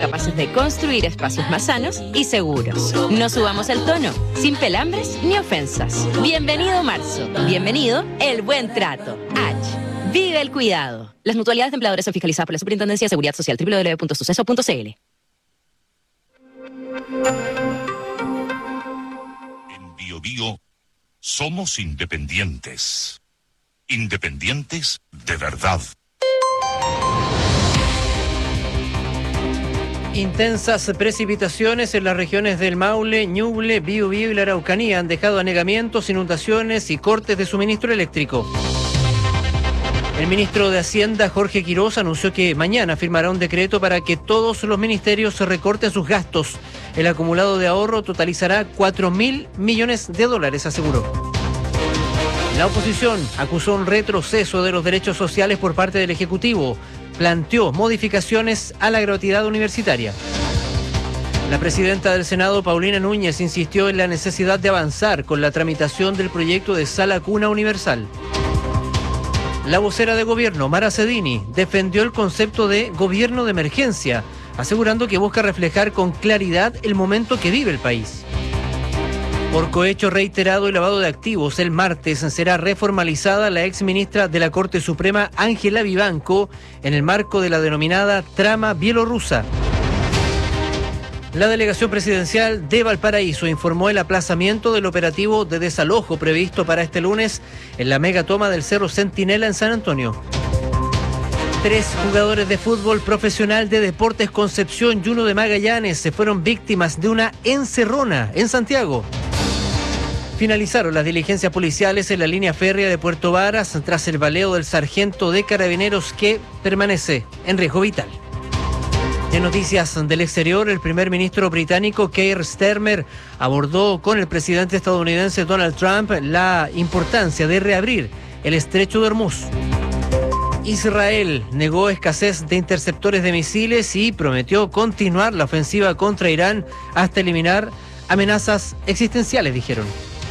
capaces de construir espacios más sanos y seguros. No subamos el tono, sin pelambres ni ofensas. Bienvenido marzo, bienvenido el buen trato. H. Vive el cuidado. Las mutualidades de empleadores son fiscalizadas por la Superintendencia de Seguridad Social. www.suceso.cl. En Bio Bio somos independientes. Independientes de verdad. Intensas precipitaciones en las regiones del Maule, Ñuble, Biobío y la Araucanía han dejado anegamientos, inundaciones y cortes de suministro eléctrico. El ministro de Hacienda, Jorge Quiroz, anunció que mañana firmará un decreto para que todos los ministerios se recorten sus gastos. El acumulado de ahorro totalizará 4.000 millones de dólares, aseguró. La oposición acusó un retroceso de los derechos sociales por parte del Ejecutivo. Planteó modificaciones a la gratuidad universitaria. La presidenta del Senado, Paulina Núñez, insistió en la necesidad de avanzar con la tramitación del proyecto de sala cuna universal. La vocera de gobierno, Mara Cedini, defendió el concepto de gobierno de emergencia, asegurando que busca reflejar con claridad el momento que vive el país. Por cohecho reiterado y lavado de activos, el martes será reformalizada la exministra de la Corte Suprema, Ángela Vivanco, en el marco de la denominada trama bielorrusa. La delegación presidencial de Valparaíso informó el aplazamiento del operativo de desalojo previsto para este lunes en la megatoma del Cerro Centinela en San Antonio. 3 jugadores de fútbol profesional de Deportes Concepción y uno de Magallanes se fueron víctimas de una encerrona en Santiago. Finalizaron las diligencias policiales en la línea férrea de Puerto Varas tras el baleo del sargento de carabineros que permanece en riesgo vital. En noticias del exterior, el primer ministro británico Keir Starmer abordó con el presidente estadounidense Donald Trump la importancia de reabrir el estrecho de Hormuz. Israel negó escasez de interceptores de misiles y prometió continuar la ofensiva contra Irán hasta eliminar amenazas existenciales, dijeron.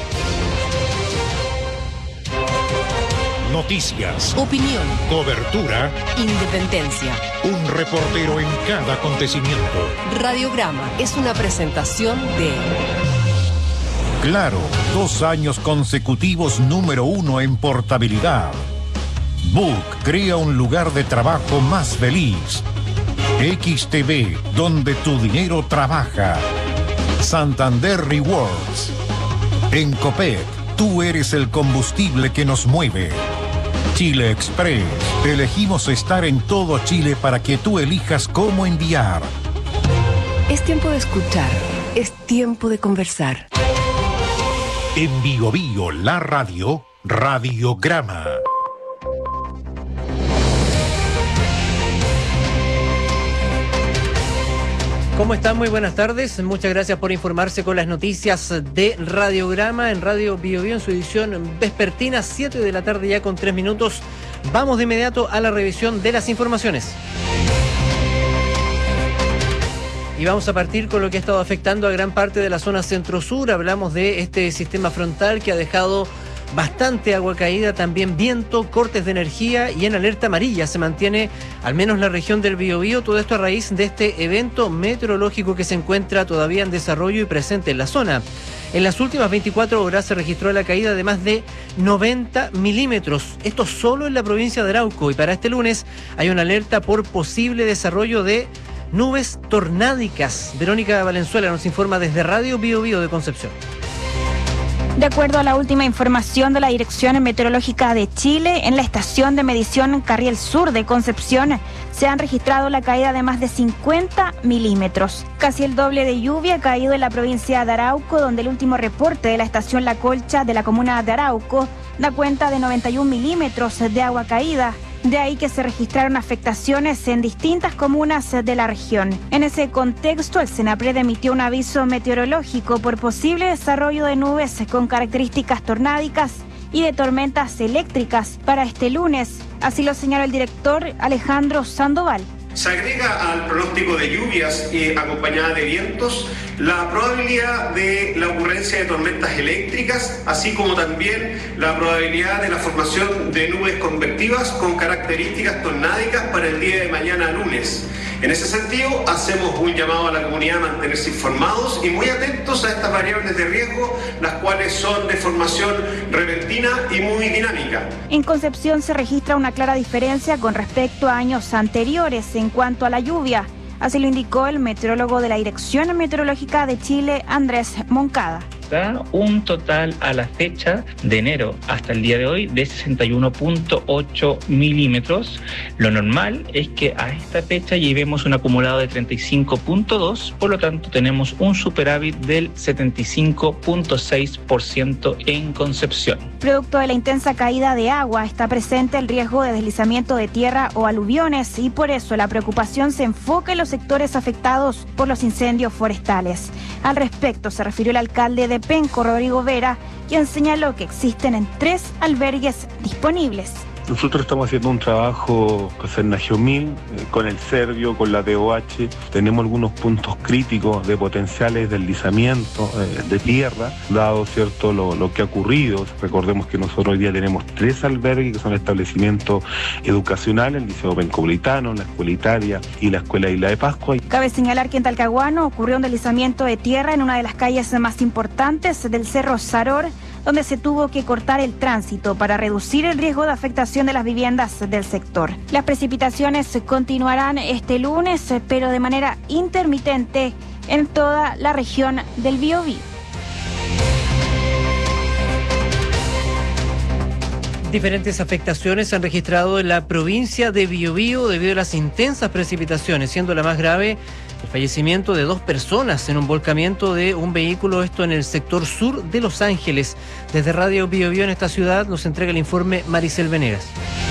Noticias, opinión, cobertura, independencia. Un reportero en cada acontecimiento. Radiograma es una presentación de Claro, 2 años consecutivos número 1 en portabilidad. Book crea un lugar de trabajo más feliz. XTV, donde tu dinero trabaja. Santander Rewards. En Copec, tú eres el combustible que nos mueve. Chile Express. Elegimos estar en todo Chile para que tú elijas cómo enviar. Es tiempo de escuchar, es tiempo de conversar. En Bio Bio, la radio, Radiograma. ¿Cómo están? Muy buenas tardes. Muchas gracias por informarse con las noticias de Radiograma en Radio Bio Bio en su edición vespertina, 7 de la tarde ya con 3 minutos. Vamos de inmediato a la revisión de las informaciones. Y vamos a partir con lo que ha estado afectando a gran parte de la zona centro-sur. Hablamos de este sistema frontal que ha dejado bastante agua caída, también viento, cortes de energía y en alerta amarilla se mantiene al menos la región del Biobío. Todo esto a raíz de este evento meteorológico que se encuentra todavía en desarrollo y presente en la zona. En las últimas 24 horas se registró la caída de más de 90 milímetros. Esto solo en la provincia de Arauco. Y para este lunes hay una alerta por posible desarrollo de nubes tornádicas. Verónica Valenzuela nos informa desde Radio Biobío de Concepción. De acuerdo a la última información de la Dirección Meteorológica de Chile, en la estación de medición Carriel Sur de Concepción se han registrado la caída de más de 50 milímetros. Casi el doble de lluvia ha caído en la provincia de Arauco, donde el último reporte de la estación La Colcha de la comuna de Arauco da cuenta de 91 milímetros de agua caída. De ahí que se registraron afectaciones en distintas comunas de la región. En ese contexto, el Senapred emitió un aviso meteorológico por posible desarrollo de nubes con características tornádicas y de tormentas eléctricas para este lunes. Así lo señaló el director Alejandro Sandoval. Se agrega al pronóstico de lluvias acompañadas de vientos la probabilidad de la ocurrencia de tormentas eléctricas, así como también la probabilidad de la formación de nubes convectivas con características tornádicas para el día de mañana lunes. En ese sentido, hacemos un llamado a la comunidad a mantenerse informados y muy atentos a estas variables de riesgo, las cuales son de formación repentina y muy dinámica. En Concepción se registra una clara diferencia con respecto a años anteriores en cuanto a la lluvia. Así lo indicó el meteorólogo de la Dirección Meteorológica de Chile, Andrés Moncada. Da un total a la fecha de enero hasta el día de hoy de 61.8 milímetros. Lo normal es que a esta fecha llevemos un acumulado de 35.2, por lo tanto tenemos un superávit del 75.6% en Concepción. Producto de la intensa caída de agua está presente el riesgo de deslizamiento de tierra o aluviones y por eso la preocupación se enfoca en los sectores afectados por los incendios forestales. Al respecto se refirió el alcalde de Penco, Rodrigo Vera, quien señaló que existen 3 albergues disponibles. Nosotros estamos haciendo un trabajo con Cernagiomil, con el Servio, con la DOH. Tenemos algunos puntos críticos de potenciales deslizamiento de tierra, dado cierto lo que ha ocurrido. Recordemos que nosotros hoy día tenemos 3 albergues que son establecimientos educacionales, el Liceo Pencopolitano, la Escuela Italia y la Escuela Isla de Pascua. Cabe señalar que en Talcahuano ocurrió un deslizamiento de tierra en una de las calles más importantes del Cerro Saror, donde se tuvo que cortar el tránsito para reducir el riesgo de afectación de las viviendas del sector. Las precipitaciones continuarán este lunes, pero de manera intermitente en toda la región del Biobío. Diferentes afectaciones se han registrado en la provincia de Biobío debido a las intensas precipitaciones, siendo la más grave el fallecimiento de 2 personas en un volcamiento de un vehículo, esto en el sector sur de Los Ángeles. Desde Radio Biobío en esta ciudad nos entrega el informe Maricel Venegas.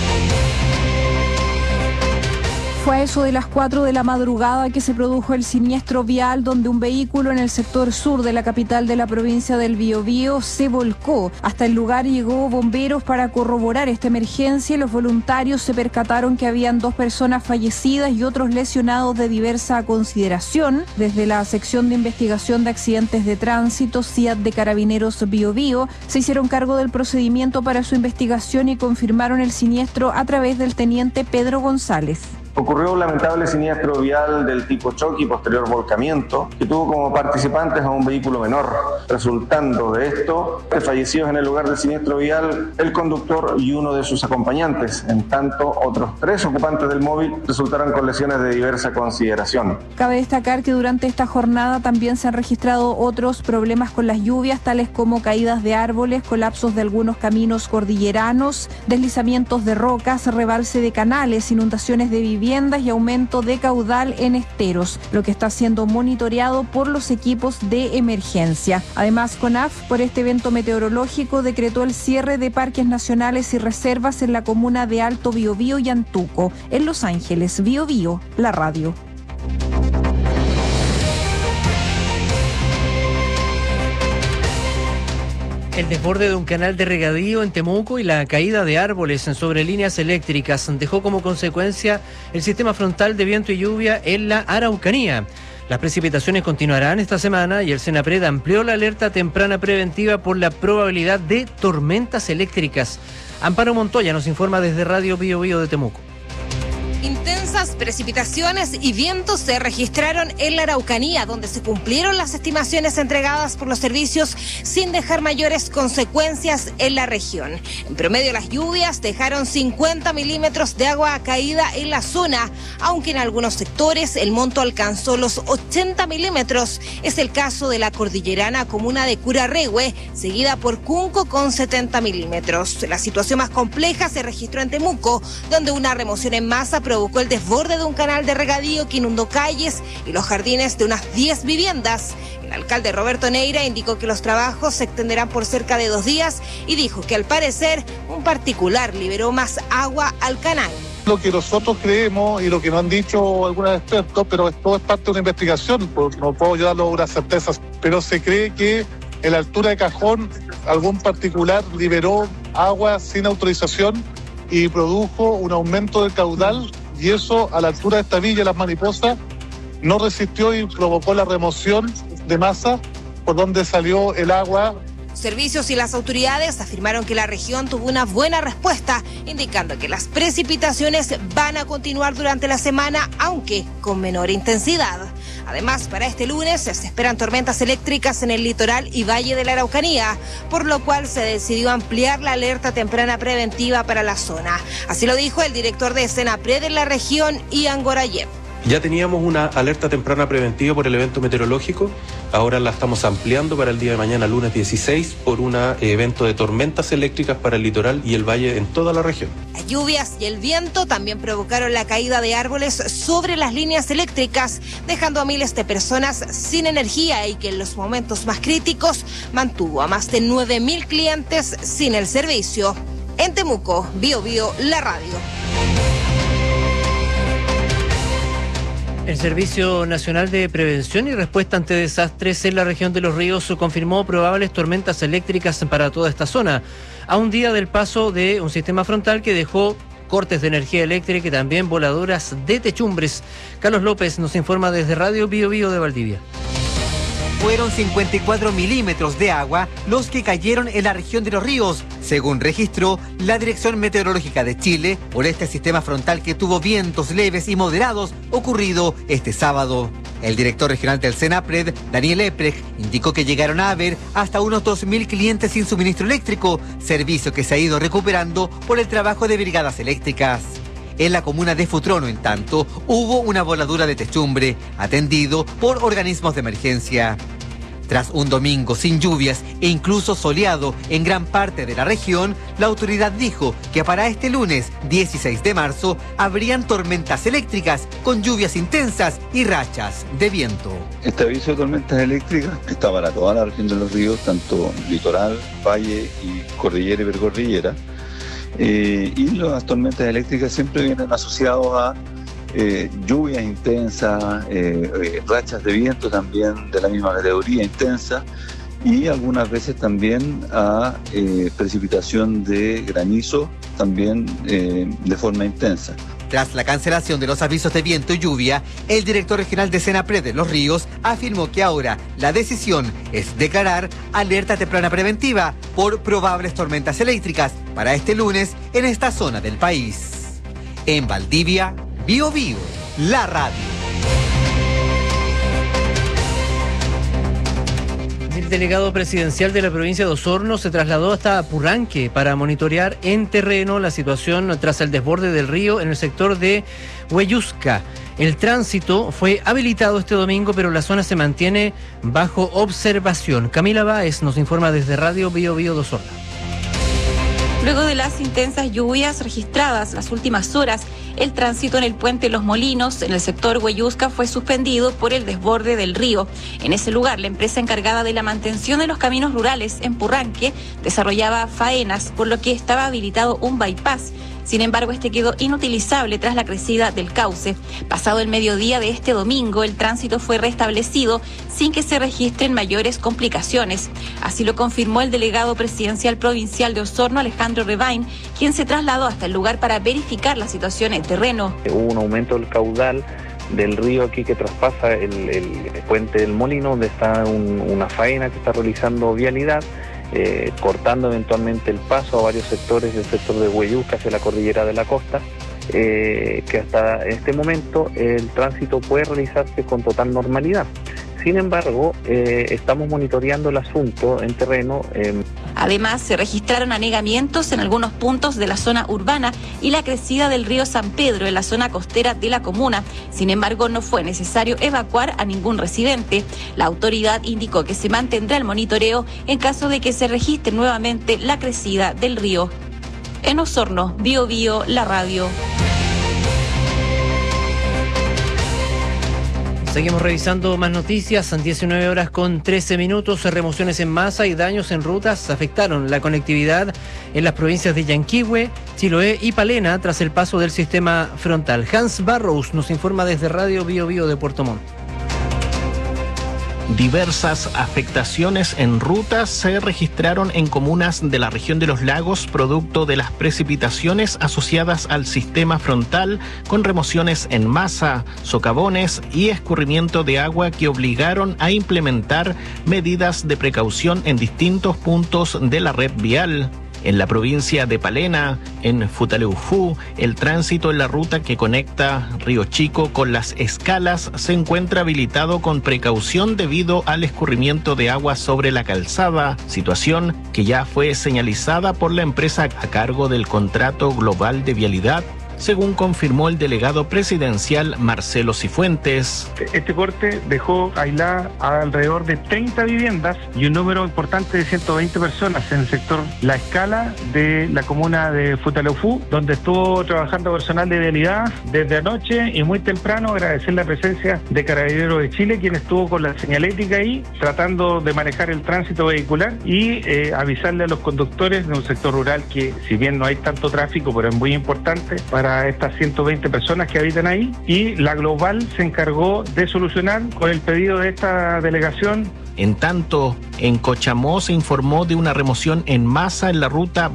Fue a eso de las 4 de la madrugada que se produjo el siniestro vial donde un vehículo en el sector sur de la capital de la provincia del Biobío se volcó. Hasta el lugar llegó bomberos para corroborar esta emergencia y los voluntarios se percataron que habían 2 personas fallecidas y otros lesionados de diversa consideración. Desde la sección de investigación de accidentes de tránsito, CIAT de Carabineros Biobío, se hicieron cargo del procedimiento para su investigación y confirmaron el siniestro a través del teniente Pedro González. Ocurrió un lamentable siniestro vial del tipo choque y posterior volcamiento que tuvo como participantes a un vehículo menor. Resultando de esto, fallecidos en el lugar del siniestro vial el conductor y uno de sus acompañantes. En tanto, otros 3 ocupantes del móvil resultaron con lesiones de diversa consideración. Cabe destacar que durante esta jornada también se han registrado otros problemas con las lluvias, tales como caídas de árboles, colapsos de algunos caminos cordilleranos, deslizamientos de rocas, rebalse de canales, inundaciones de viviendas y aumento de caudal en esteros, lo que está siendo monitoreado por los equipos de emergencia. Además, CONAF, por este evento meteorológico, decretó el cierre de parques nacionales y reservas en la comuna de Alto Biobío y Antuco. En Los Ángeles, Biobío, la radio. El desborde de un canal de regadío en Temuco y la caída de árboles sobre líneas eléctricas dejó como consecuencia el sistema frontal de viento y lluvia en la Araucanía. Las precipitaciones continuarán esta semana y el Senapred amplió la alerta temprana preventiva por la probabilidad de tormentas eléctricas. Amparo Montoya nos informa desde Radio Biobío de Temuco. Intensas precipitaciones y vientos se registraron en la Araucanía, donde se cumplieron las estimaciones entregadas por los servicios sin dejar mayores consecuencias en la región. En promedio, las lluvias dejaron 50 milímetros de agua caída en la zona, aunque en algunos sectores el monto alcanzó los 80 milímetros. Es el caso de la cordillerana comuna de Curarrehue, seguida por Cunco con 70 milímetros. La situación más compleja se registró en Temuco, donde una remoción en masa provocó el desborde de un canal de regadío que inundó calles y los jardines de unas 10 viviendas. El alcalde Roberto Neira indicó que los trabajos se extenderán por cerca de 2 días y dijo que al parecer un particular liberó más agua al canal. Lo que nosotros creemos y lo que nos han dicho algunos expertos, pero esto es parte de una investigación, pues no puedo yo darlo unas certezas, pero se cree que en la altura de Cajón algún particular liberó agua sin autorización y produjo un aumento del caudal, y eso a la altura de esta villa, Las Mariposas, no resistió y provocó la remoción de masa por donde salió el agua Servicios y las autoridades afirmaron que la región tuvo una buena respuesta, indicando que las precipitaciones van a continuar durante la semana, aunque con menor intensidad. Además, para este lunes se esperan tormentas eléctricas en el litoral y valle de la Araucanía, por lo cual se decidió ampliar la alerta temprana preventiva para la zona. Así lo dijo el director de Senapred en la región, Ian Gorayev. Ya teníamos una alerta temprana preventiva por el evento meteorológico, ahora la estamos ampliando para el día de mañana, lunes 16, por un evento de tormentas eléctricas para el litoral y el valle en toda la región. Las lluvias y el viento también provocaron la caída de árboles sobre las líneas eléctricas, dejando a miles de personas sin energía y que en los momentos más críticos mantuvo a más de 9.000 clientes sin el servicio. En Temuco, Biobío, la radio. El Servicio Nacional de Prevención y Respuesta ante Desastres en la región de Los Ríos confirmó probables tormentas eléctricas para toda esta zona, a un día del paso de un sistema frontal que dejó cortes de energía eléctrica y también voladoras de techumbres. Carlos López nos informa desde Radio Biobío de Valdivia. Fueron 54 milímetros de agua los que cayeron en la región de Los Ríos, según registró la Dirección Meteorológica de Chile, por este sistema frontal que tuvo vientos leves y moderados ocurrido este sábado. El director regional del Senapred, Daniel Eprecht, indicó que llegaron a haber hasta unos 2.000 clientes sin suministro eléctrico, servicio que se ha ido recuperando por el trabajo de brigadas eléctricas. En la comuna de Futrono, en tanto, hubo una voladura de techumbre, atendido por organismos de emergencia. Tras un domingo sin lluvias e incluso soleado en gran parte de la región, la autoridad dijo que para este lunes, 16 de marzo, habrían tormentas eléctricas con lluvias intensas y rachas de viento. Este aviso de tormentas eléctricas está para toda la región de Los Ríos, tanto litoral, valle y cordillera y precordillera. Y las tormentas eléctricas siempre vienen asociadas a lluvias intensas, rachas de viento también de la misma categoría intensa y algunas veces también a precipitación de granizo también de forma intensa. Tras la cancelación de los avisos de viento y lluvia, el director regional de Senapred de Los Ríos afirmó que ahora la decisión es declarar alerta temprana preventiva por probables tormentas eléctricas para este lunes en esta zona del país. En Valdivia, Biobío, la radio. El delegado presidencial de la provincia de Osorno se trasladó hasta Purranque para monitorear en terreno la situación tras el desborde del río en el sector de Huellusca. El tránsito fue habilitado este domingo, pero la zona se mantiene bajo observación. Camila Báez nos informa desde Radio Biobío de Osorno. Luego de las intensas lluvias registradas las últimas horas, el tránsito en el puente Los Molinos, en el sector Huellusca, fue suspendido por el desborde del río. En ese lugar, la empresa encargada de la mantención de los caminos rurales en Purranque desarrollaba faenas, por lo que estaba habilitado un bypass. Sin embargo, este quedó inutilizable tras la crecida del cauce. Pasado el mediodía de este domingo, el tránsito fue restablecido sin que se registren mayores complicaciones. Así lo confirmó el delegado presidencial provincial de Osorno, Alejandro Rebain, quien se trasladó hasta el lugar para verificar la situación en terreno. Hubo un aumento del caudal del río aquí que traspasa el puente del Molino, donde está una faena que está realizando vialidad. Cortando eventualmente el paso a varios sectores del sector de Huellusca hacia la cordillera de la costa, que hasta este momento el tránsito puede realizarse con total normalidad. Sin embargo, estamos monitoreando el asunto en terreno. Además, se registraron anegamientos en algunos puntos de la zona urbana y la crecida del río San Pedro en la zona costera de la comuna. Sin embargo, no fue necesario evacuar a ningún residente. La autoridad indicó que se mantendrá el monitoreo en caso de que se registre nuevamente la crecida del río. En Osorno, Biobío, la radio. Seguimos revisando más noticias. 19 horas con 13 minutos. Remociones en masa y daños en rutas afectaron la conectividad en las provincias de Yanquihue, Chiloé y Palena tras el paso del sistema frontal. Hans Barrows nos informa desde Radio Biobío de Puerto Montt. Diversas afectaciones en rutas se registraron en comunas de la región de los lagos producto de las precipitaciones asociadas al sistema frontal, con remociones en masa, socavones y escurrimiento de agua que obligaron a implementar medidas de precaución en distintos puntos de la red vial. En la provincia de Palena, en Futaleufú, el tránsito en la ruta que conecta Río Chico con Las Escalas se encuentra habilitado con precaución debido al escurrimiento de agua sobre la calzada, situación que ya fue señalizada por la empresa a cargo del Contrato Global de Vialidad, según confirmó el delegado presidencial Marcelo Cifuentes. Este corte dejó aisladas alrededor de 30 viviendas y un número importante de 120 personas en el sector La Escala de la comuna de Futaleufú, donde estuvo trabajando personal de vialidad desde anoche y muy temprano. Agradecer la presencia de Carabineros de Chile, quien estuvo con la señalética ahí, tratando de manejar el tránsito vehicular y avisarle a los conductores de un sector rural que, si bien no hay tanto tráfico, pero es muy importante para estas 120 personas que habitan ahí, y la Global se encargó de solucionar con el pedido de esta delegación. En tanto, en Cochamó se informó de una remoción en masa en la ruta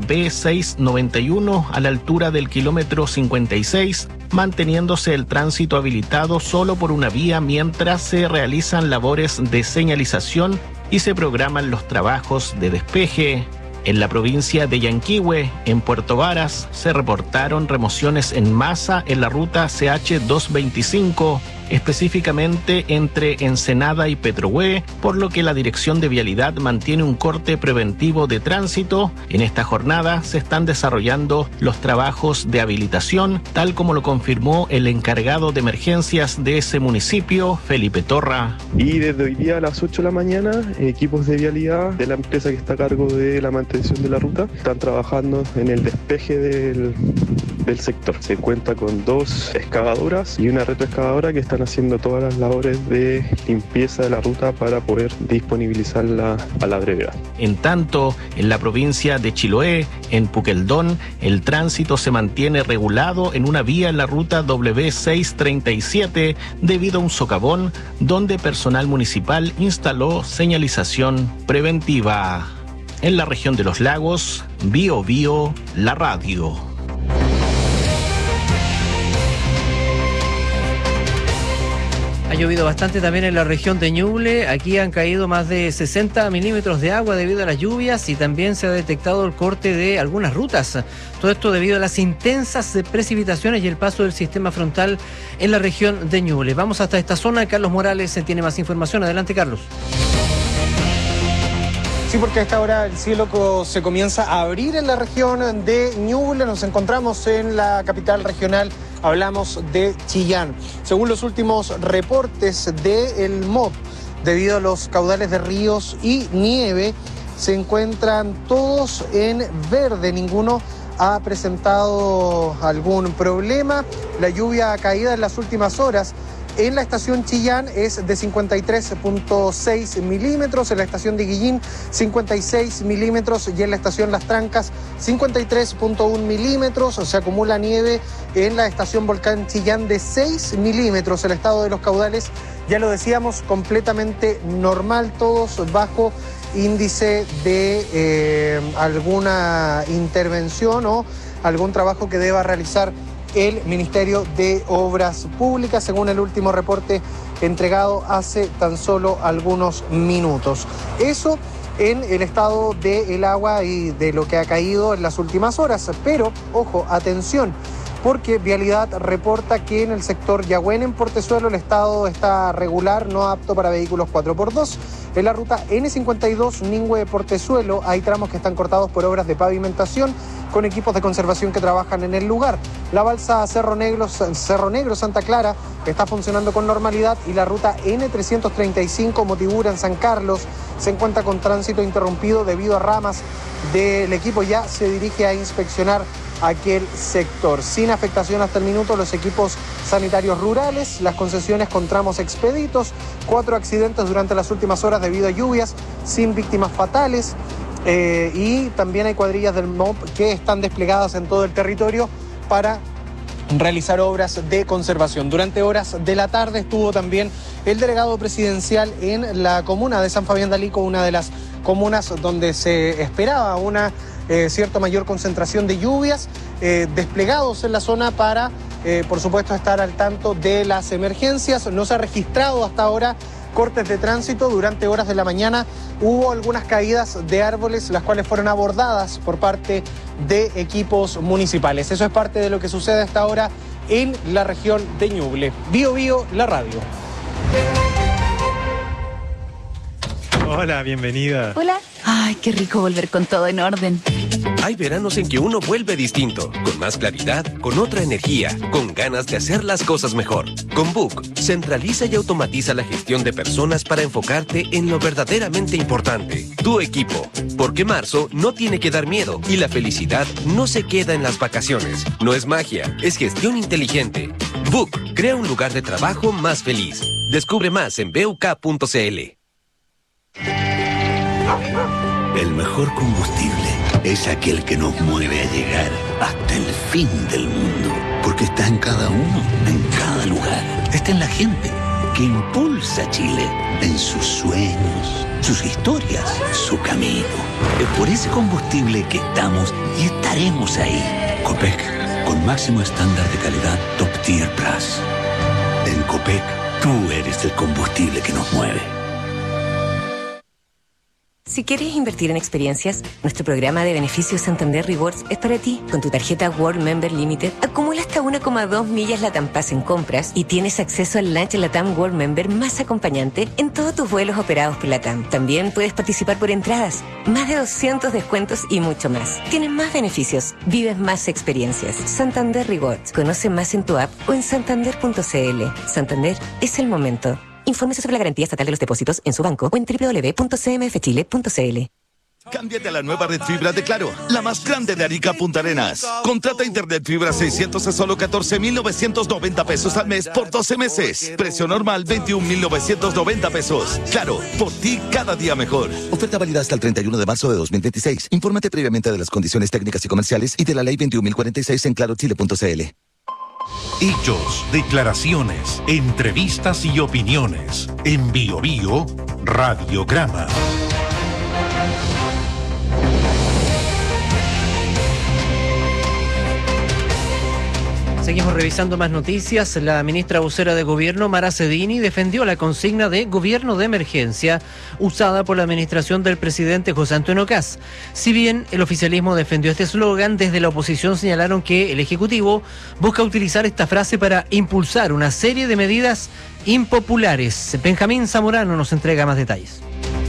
B691 a la altura del kilómetro 56, manteniéndose el tránsito habilitado solo por una vía mientras se realizan labores de señalización y se programan los trabajos de despeje. En la provincia de Yanquihue, en Puerto Varas, se reportaron remociones en masa en la ruta CH225, específicamente entre Ensenada y Petrohue, por lo que la Dirección de Vialidad mantiene un corte preventivo de tránsito. En esta jornada se están desarrollando los trabajos de habilitación, tal como lo confirmó el encargado de emergencias de ese municipio, Felipe Torra. Y desde hoy día a las 8 de la mañana, equipos de vialidad de la empresa que está a cargo de la mantención de la ruta están trabajando en el despeje del sector. Se cuenta con 2 excavadoras y una retroexcavadora que están haciendo todas las labores de limpieza de la ruta para poder disponibilizarla a la brevedad. En tanto, en la provincia de Chiloé, en Puqueldón, el tránsito se mantiene regulado en una vía en la ruta W637 debido a un socavón donde personal municipal instaló señalización preventiva. En la región de los lagos, Bio Bio, la radio. Ha llovido bastante también en la región de Ñuble. Aquí han caído más de 60 milímetros de agua debido a las lluvias y también se ha detectado el corte de algunas rutas. Todo esto debido a las intensas precipitaciones y el paso del sistema frontal en la región de Ñuble. Vamos hasta esta zona. Carlos Morales tiene más información. Adelante, Carlos. Sí, porque a esta hora el cielo se comienza a abrir en la región de Ñuble. Nos encontramos en la capital regional. Hablamos de Chillán. Según los últimos reportes del MOP, debido a los caudales de ríos y nieve, se encuentran todos en verde. Ninguno ha presentado algún problema. La lluvia caída en las últimas horas en la estación Chillán es de 53.6 milímetros, en la estación de Guillín 56 milímetros y en la estación Las Trancas 53.1 milímetros. Se acumula nieve en la estación Volcán Chillán de 6 milímetros. El estado de los caudales, ya lo decíamos, completamente normal, todos bajo índice de alguna intervención o algún trabajo que deba realizar el Ministerio de Obras Públicas, según el último reporte entregado hace tan solo algunos minutos. Eso en el estado del agua y de lo que ha caído en las últimas horas. Pero, ojo, atención, porque Vialidad reporta que en el sector Yagüen, en Portezuelo, el estado está regular, no apto para vehículos 4x2. En la ruta N52 Ningüe-Portezuelo hay tramos que están cortados por obras de pavimentación con equipos de conservación que trabajan en el lugar. La balsa Cerro Negro Santa Clara está funcionando con normalidad y la ruta N335 Motigura en San Carlos se encuentra con tránsito interrumpido debido a ramas del equipo. Ya se dirige a inspeccionar aquel sector. Sin afectación hasta el minuto los equipos sanitarios rurales, las concesiones con tramos expeditos, 4 accidentes durante las últimas horas debido a lluvias, sin víctimas fatales. Y también hay cuadrillas del MOP que están desplegadas en todo el territorio para realizar obras de conservación. Durante horas de la tarde estuvo también el delegado presidencial en la comuna de San Fabián de Alico, una de las comunas donde se esperaba una cierta mayor concentración de lluvias, desplegados en la zona para, por supuesto, estar al tanto de las emergencias. No se ha registrado hasta ahora cortes de tránsito. Durante horas de la mañana hubo algunas caídas de árboles, las cuales fueron abordadas por parte de equipos municipales. Eso es parte de lo que sucede hasta ahora en la región de Ñuble. Bío Bío, la radio. Hola, bienvenida. Hola. Ay, qué rico volver con todo en orden. Hay veranos en que uno vuelve distinto, con más claridad, con otra energía, con ganas de hacer las cosas mejor. Con Book, centraliza y automatiza la gestión de personas para enfocarte en lo verdaderamente importante, tu equipo. Porque marzo no tiene que dar miedo y la felicidad no se queda en las vacaciones. No es magia, es gestión inteligente. Book crea un lugar de trabajo más feliz. Descubre más en buk.cl. El mejor combustible es aquel que nos mueve a llegar hasta el fin del mundo, porque está en cada uno, en cada lugar. Está en la gente que impulsa a Chile, en sus sueños, sus historias, su camino. Es por ese combustible que estamos y estaremos ahí. Copec, con máximo estándar de calidad Top Tier Plus. En Copec, tú eres el combustible que nos mueve. Si quieres invertir en experiencias, nuestro programa de beneficios Santander Rewards es para ti. Con tu tarjeta World Member Limited, acumula hasta 1,2 millas LATAM Pass en compras y tienes acceso al lunch LATAM World Member más acompañante en todos tus vuelos operados por LATAM. También puedes participar por entradas, más de 200 descuentos y mucho más. Tienes más beneficios, vives más experiencias. Santander Rewards. Conoce más en tu app o en santander.cl. Santander es el momento. Infórmese sobre la garantía estatal de los depósitos en su banco o en www.cmfchile.cl. Cámbiate a la nueva red fibra de Claro, la más grande de Arica Punta Arenas. Contrata internet fibra 600 a solo 14,990 pesos al mes por 12 meses. Precio normal 21,990 pesos. Claro, por ti cada día mejor. Oferta válida hasta el 31 de marzo de 2026. Infórmate previamente de las condiciones técnicas y comerciales y de la ley 21.046 en clarochile.cl. Hechos, declaraciones, entrevistas y opiniones. En Bío Bío, Radiograma. Seguimos revisando más noticias. La ministra vocera de Gobierno, Mara Cedini, defendió la consigna de gobierno de emergencia usada por la administración del presidente José Antonio Kast. Si bien el oficialismo defendió este eslogan, desde la oposición señalaron que el Ejecutivo busca utilizar esta frase para impulsar una serie de medidas impopulares. Benjamín Zamorano nos entrega más detalles.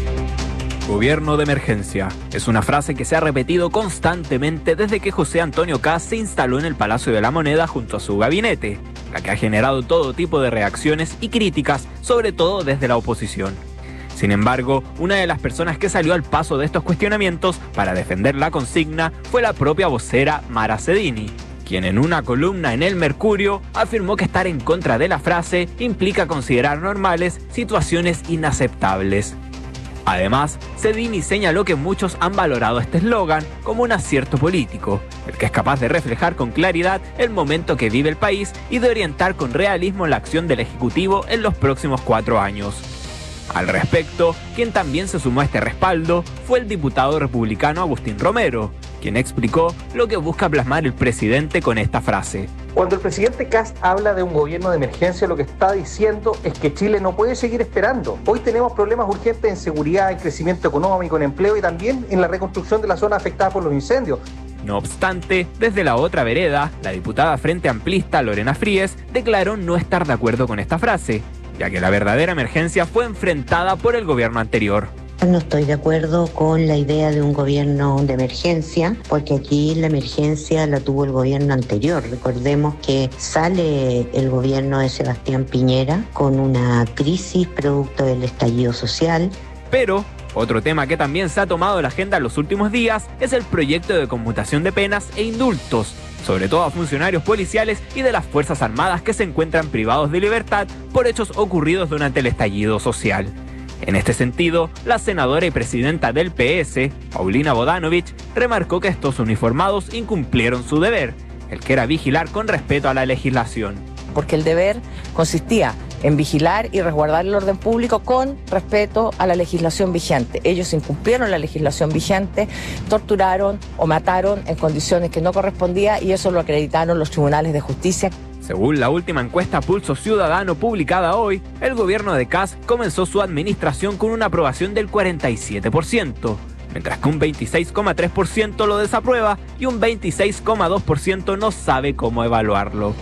Gobierno de emergencia. Es una frase que se ha repetido constantemente desde que José Antonio Kast se instaló en el Palacio de la Moneda junto a su gabinete, la que ha generado todo tipo de reacciones y críticas, sobre todo desde la oposición. Sin embargo, una de las personas que salió al paso de estos cuestionamientos para defender la consigna fue la propia vocera Mara Cedini, quien en una columna en El Mercurio afirmó que estar en contra de la frase implica considerar normales situaciones inaceptables. Además, Cedini señaló que muchos han valorado este eslogan como un acierto político, el que es capaz de reflejar con claridad el momento que vive el país y de orientar con realismo la acción del Ejecutivo en los próximos 4 años. Al respecto, quien también se sumó a este respaldo fue el diputado republicano Agustín Romero, quien explicó lo que busca plasmar el presidente con esta frase. Cuando el presidente Kast habla de un gobierno de emergencia, lo que está diciendo es que Chile no puede seguir esperando. Hoy tenemos problemas urgentes en seguridad, en crecimiento económico, en empleo y también en la reconstrucción de las zonas afectadas por los incendios. No obstante, desde la otra vereda, la diputada Frente Amplista Lorena Fríes declaró no estar de acuerdo con esta frase, ya que la verdadera emergencia fue enfrentada por el gobierno anterior. No estoy de acuerdo con la idea de un gobierno de emergencia, porque aquí la emergencia la tuvo el gobierno anterior. Recordemos que sale el gobierno de Sebastián Piñera con una crisis producto del estallido social. Pero otro tema que también se ha tomado la agenda en los últimos días es el proyecto de conmutación de penas e indultos, sobre todo a funcionarios policiales y de las Fuerzas Armadas que se encuentran privados de libertad por hechos ocurridos durante el estallido social. En este sentido, la senadora y presidenta del PS, Paulina Bodanovich, remarcó que estos uniformados incumplieron su deber, el que era vigilar con respeto a la legislación. Porque el deber consistía en vigilar y resguardar el orden público con respeto a la legislación vigente. Ellos incumplieron la legislación vigente, torturaron o mataron en condiciones que no correspondían y eso lo acreditaron los tribunales de justicia. Según la última encuesta Pulso Ciudadano publicada hoy, el gobierno de Kast comenzó su administración con una aprobación del 47%, mientras que un 26,3% lo desaprueba y un 26,2% no sabe cómo evaluarlo.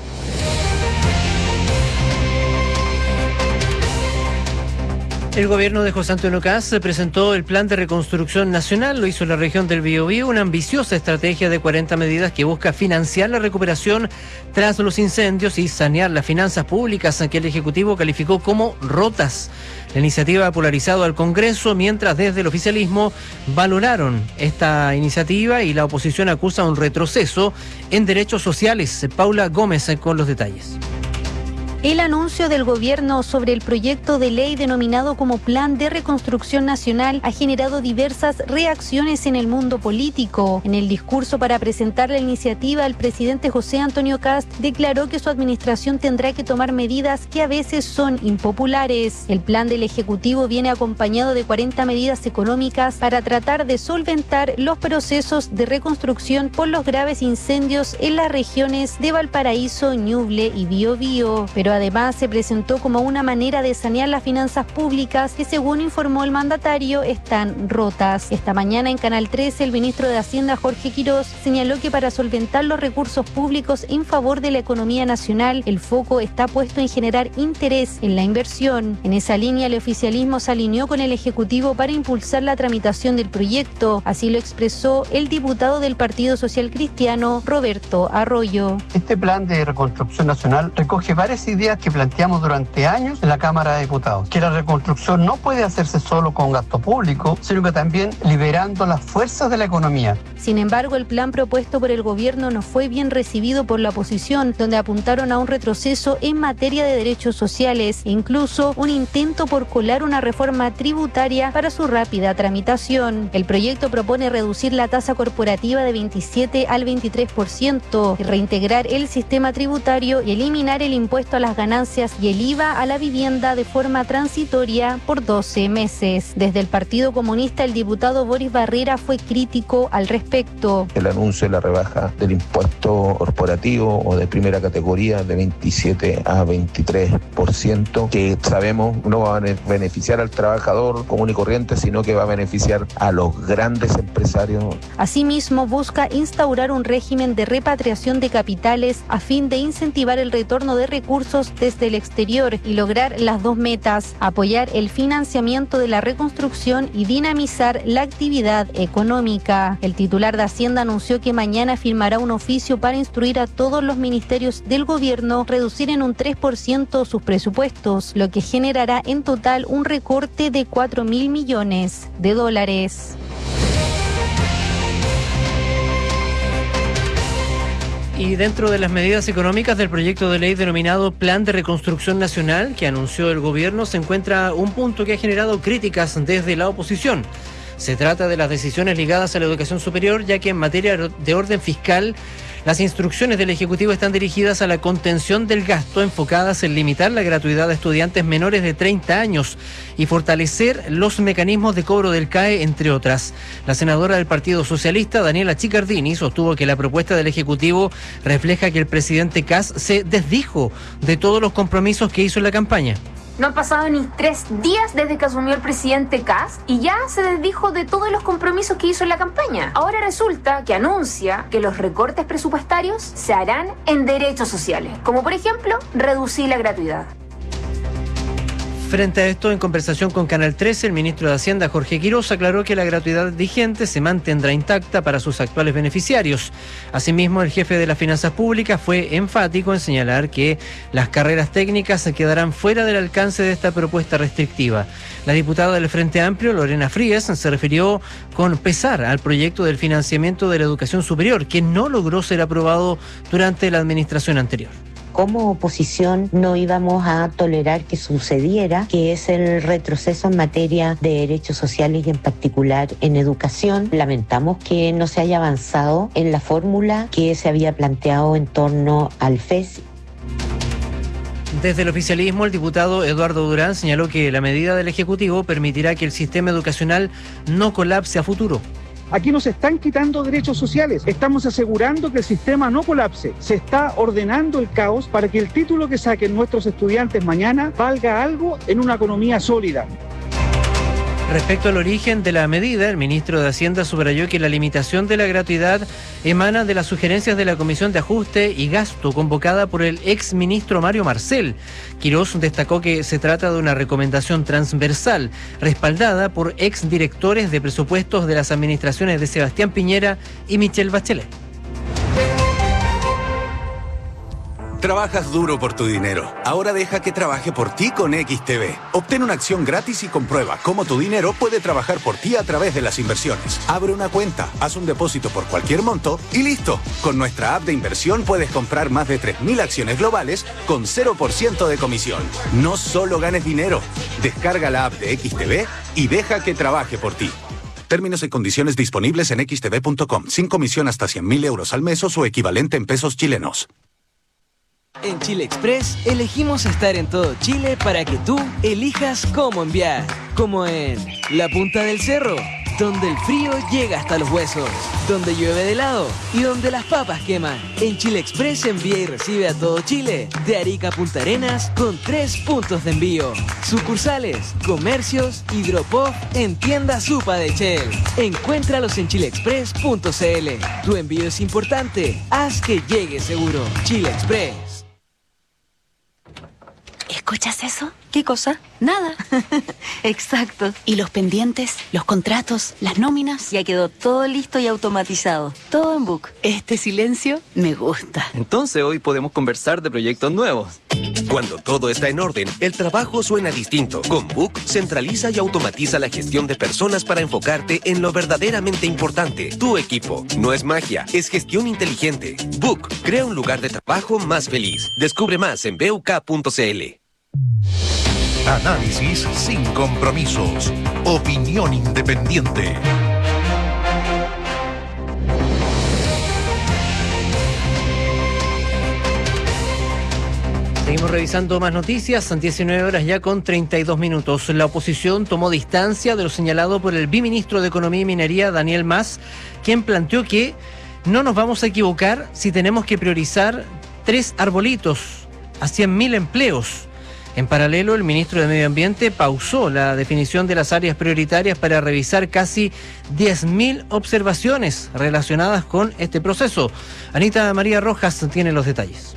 El gobierno de José Antonio Kast presentó el Plan de Reconstrucción Nacional, lo hizo en la región del Biobío, una ambiciosa estrategia de 40 medidas que busca financiar la recuperación tras los incendios y sanear las finanzas públicas que el Ejecutivo calificó como rotas. La iniciativa ha polarizado al Congreso, mientras desde el oficialismo valoraron esta iniciativa y la oposición acusa un retroceso en derechos sociales. Paula Gómez con los detalles. El anuncio del gobierno sobre el proyecto de ley denominado como Plan de Reconstrucción Nacional ha generado diversas reacciones en el mundo político. En el discurso para presentar la iniciativa, el presidente José Antonio Kast declaró que su administración tendrá que tomar medidas que a veces son impopulares. El plan del Ejecutivo viene acompañado de 40 medidas económicas para tratar de solventar los procesos de reconstrucción por los graves incendios en las regiones de Valparaíso, Ñuble y Biobío. Pero además se presentó como una manera de sanear las finanzas públicas que, según informó el mandatario, están rotas. Esta mañana en Canal 13, el ministro de Hacienda, Jorge Quirós, señaló que para solventar los recursos públicos en favor de la economía nacional, el foco está puesto en generar interés en la inversión. En esa línea, el oficialismo se alineó con el Ejecutivo para impulsar la tramitación del proyecto. Así lo expresó el diputado del Partido Social Cristiano, Roberto Arroyo. Este plan de reconstrucción nacional recoge varias ideas que planteamos durante años en la Cámara de Diputados, que la reconstrucción no puede hacerse solo con gasto público, sino que también liberando las fuerzas de la economía. Sin embargo, el plan propuesto por el gobierno no fue bien recibido por la oposición, donde apuntaron a un retroceso en materia de derechos sociales e incluso un intento por colar una reforma tributaria para su rápida tramitación. El proyecto propone reducir la tasa corporativa de 27 al 23%, y reintegrar el sistema tributario y eliminar el impuesto a las ganancias y el IVA a la vivienda de forma transitoria por 12 meses. Desde el Partido Comunista, el diputado Boris Barrera fue crítico al respecto. El anuncio de la rebaja del impuesto corporativo o de primera categoría de 27 a 23%, que sabemos no va a beneficiar al trabajador común y corriente, sino que va a beneficiar a los grandes empresarios. Asimismo, busca instaurar un régimen de repatriación de capitales a fin de incentivar el retorno de recursos desde el exterior y lograr las dos metas: apoyar el financiamiento de la reconstrucción y dinamizar la actividad económica. El titular de Hacienda anunció que mañana firmará un oficio para instruir a todos los ministerios del gobierno reducir en un 3% sus presupuestos, lo que generará en total un recorte de $4.000 millones. Y dentro de las medidas económicas del proyecto de ley denominado Plan de Reconstrucción Nacional que anunció el gobierno, se encuentra un punto que ha generado críticas desde la oposición. Se trata de las decisiones ligadas a la educación superior, ya que en materia de orden fiscal, las instrucciones del Ejecutivo están dirigidas a la contención del gasto, enfocadas en limitar la gratuidad a estudiantes menores de 30 años y fortalecer los mecanismos de cobro del CAE, entre otras. La senadora del Partido Socialista, Daniela Chiccardini, sostuvo que la propuesta del Ejecutivo refleja que el presidente Kast se desdijo de todos los compromisos que hizo en la campaña. No han pasado ni 3 días desde que asumió el presidente Kast y ya se desdijo de todos los compromisos que hizo en la campaña. Ahora resulta que anuncia que los recortes presupuestarios se harán en derechos sociales, como por ejemplo reducir la gratuidad. Frente a esto, en conversación con Canal 13, el ministro de Hacienda, Jorge Quirós, aclaró que la gratuidad vigente se mantendrá intacta para sus actuales beneficiarios. Asimismo, el jefe de las finanzas públicas fue enfático en señalar que las carreras técnicas se quedarán fuera del alcance de esta propuesta restrictiva. La diputada del Frente Amplio, Lorena Frías, se refirió con pesar al proyecto del financiamiento de la educación superior, que no logró ser aprobado durante la administración anterior. como oposición no íbamos a tolerar que sucediera, que es el retroceso en materia de derechos sociales y en particular en educación. Lamentamos que no se haya avanzado en la fórmula que se había planteado en torno al FES. Desde el oficialismo, el diputado Eduardo Durán señaló que la medida del Ejecutivo permitirá que el sistema educacional no colapse a futuro. Aquí nos están quitando derechos sociales, estamos asegurando que el sistema no colapse, se está ordenando el caos para que el título que saquen nuestros estudiantes mañana valga algo en una economía sólida. Respecto al origen de la medida, el ministro de Hacienda subrayó que la limitación de la gratuidad emana de las sugerencias de la Comisión de Ajuste y Gasto convocada por el ex ministro Mario Marcel. Quirós destacó que se trata de una recomendación transversal, respaldada por ex directores de presupuestos de las administraciones de Sebastián Piñera y Michelle Bachelet. Trabajas duro por tu dinero. Ahora deja que trabaje por ti con XTB. Obtén una acción gratis y comprueba cómo tu dinero puede trabajar por ti a través de las inversiones. Abre una cuenta, haz un depósito por cualquier monto y listo. Con nuestra app de inversión puedes comprar más de 3.000 acciones globales con 0% de comisión. No solo ganes dinero. Descarga la app de XTB y deja que trabaje por ti. Términos y condiciones disponibles en xtb.com. Sin comisión hasta 100.000 euros al mes o su equivalente en pesos chilenos. En Chile Express elegimos estar en todo Chile para que tú elijas cómo enviar. Como en la punta del cerro, donde el frío llega hasta los huesos, donde llueve de helado y donde las papas queman. En Chile Express envía y recibe a todo Chile, de Arica a Punta Arenas, con 3 puntos de envío. Sucursales, comercios y drop-off en tiendas Supa de Shell. Encuéntralos en chileexpress.cl. Tu envío es importante, haz que llegue seguro. Chile Express. ¿Escuchas eso? ¿Qué cosa? Nada. Exacto. ¿Y los pendientes, los contratos, las nóminas? Ya quedó todo listo y automatizado. Todo en Book. Este silencio me gusta. Entonces hoy podemos conversar de proyectos nuevos. Cuando todo está en orden, el trabajo suena distinto. Con Book, centraliza y automatiza la gestión de personas para enfocarte en lo verdaderamente importante. Tu equipo. No es magia, es gestión inteligente. Book, crea un lugar de trabajo más feliz. Descubre más en buk.cl. Análisis sin compromisos. Opinión independiente. Seguimos revisando más noticias, son 19 horas ya con 32 minutos. La oposición tomó distancia de lo señalado por el biministro de Economía y Minería, Daniel Mas, quien planteó que no nos vamos a equivocar si tenemos que priorizar 3 arbolitos a 100.000 empleos. En paralelo, el ministro de Medio Ambiente pausó la definición de las áreas prioritarias para revisar casi 10.000 observaciones relacionadas con este proceso. Anita María Rojas tiene los detalles.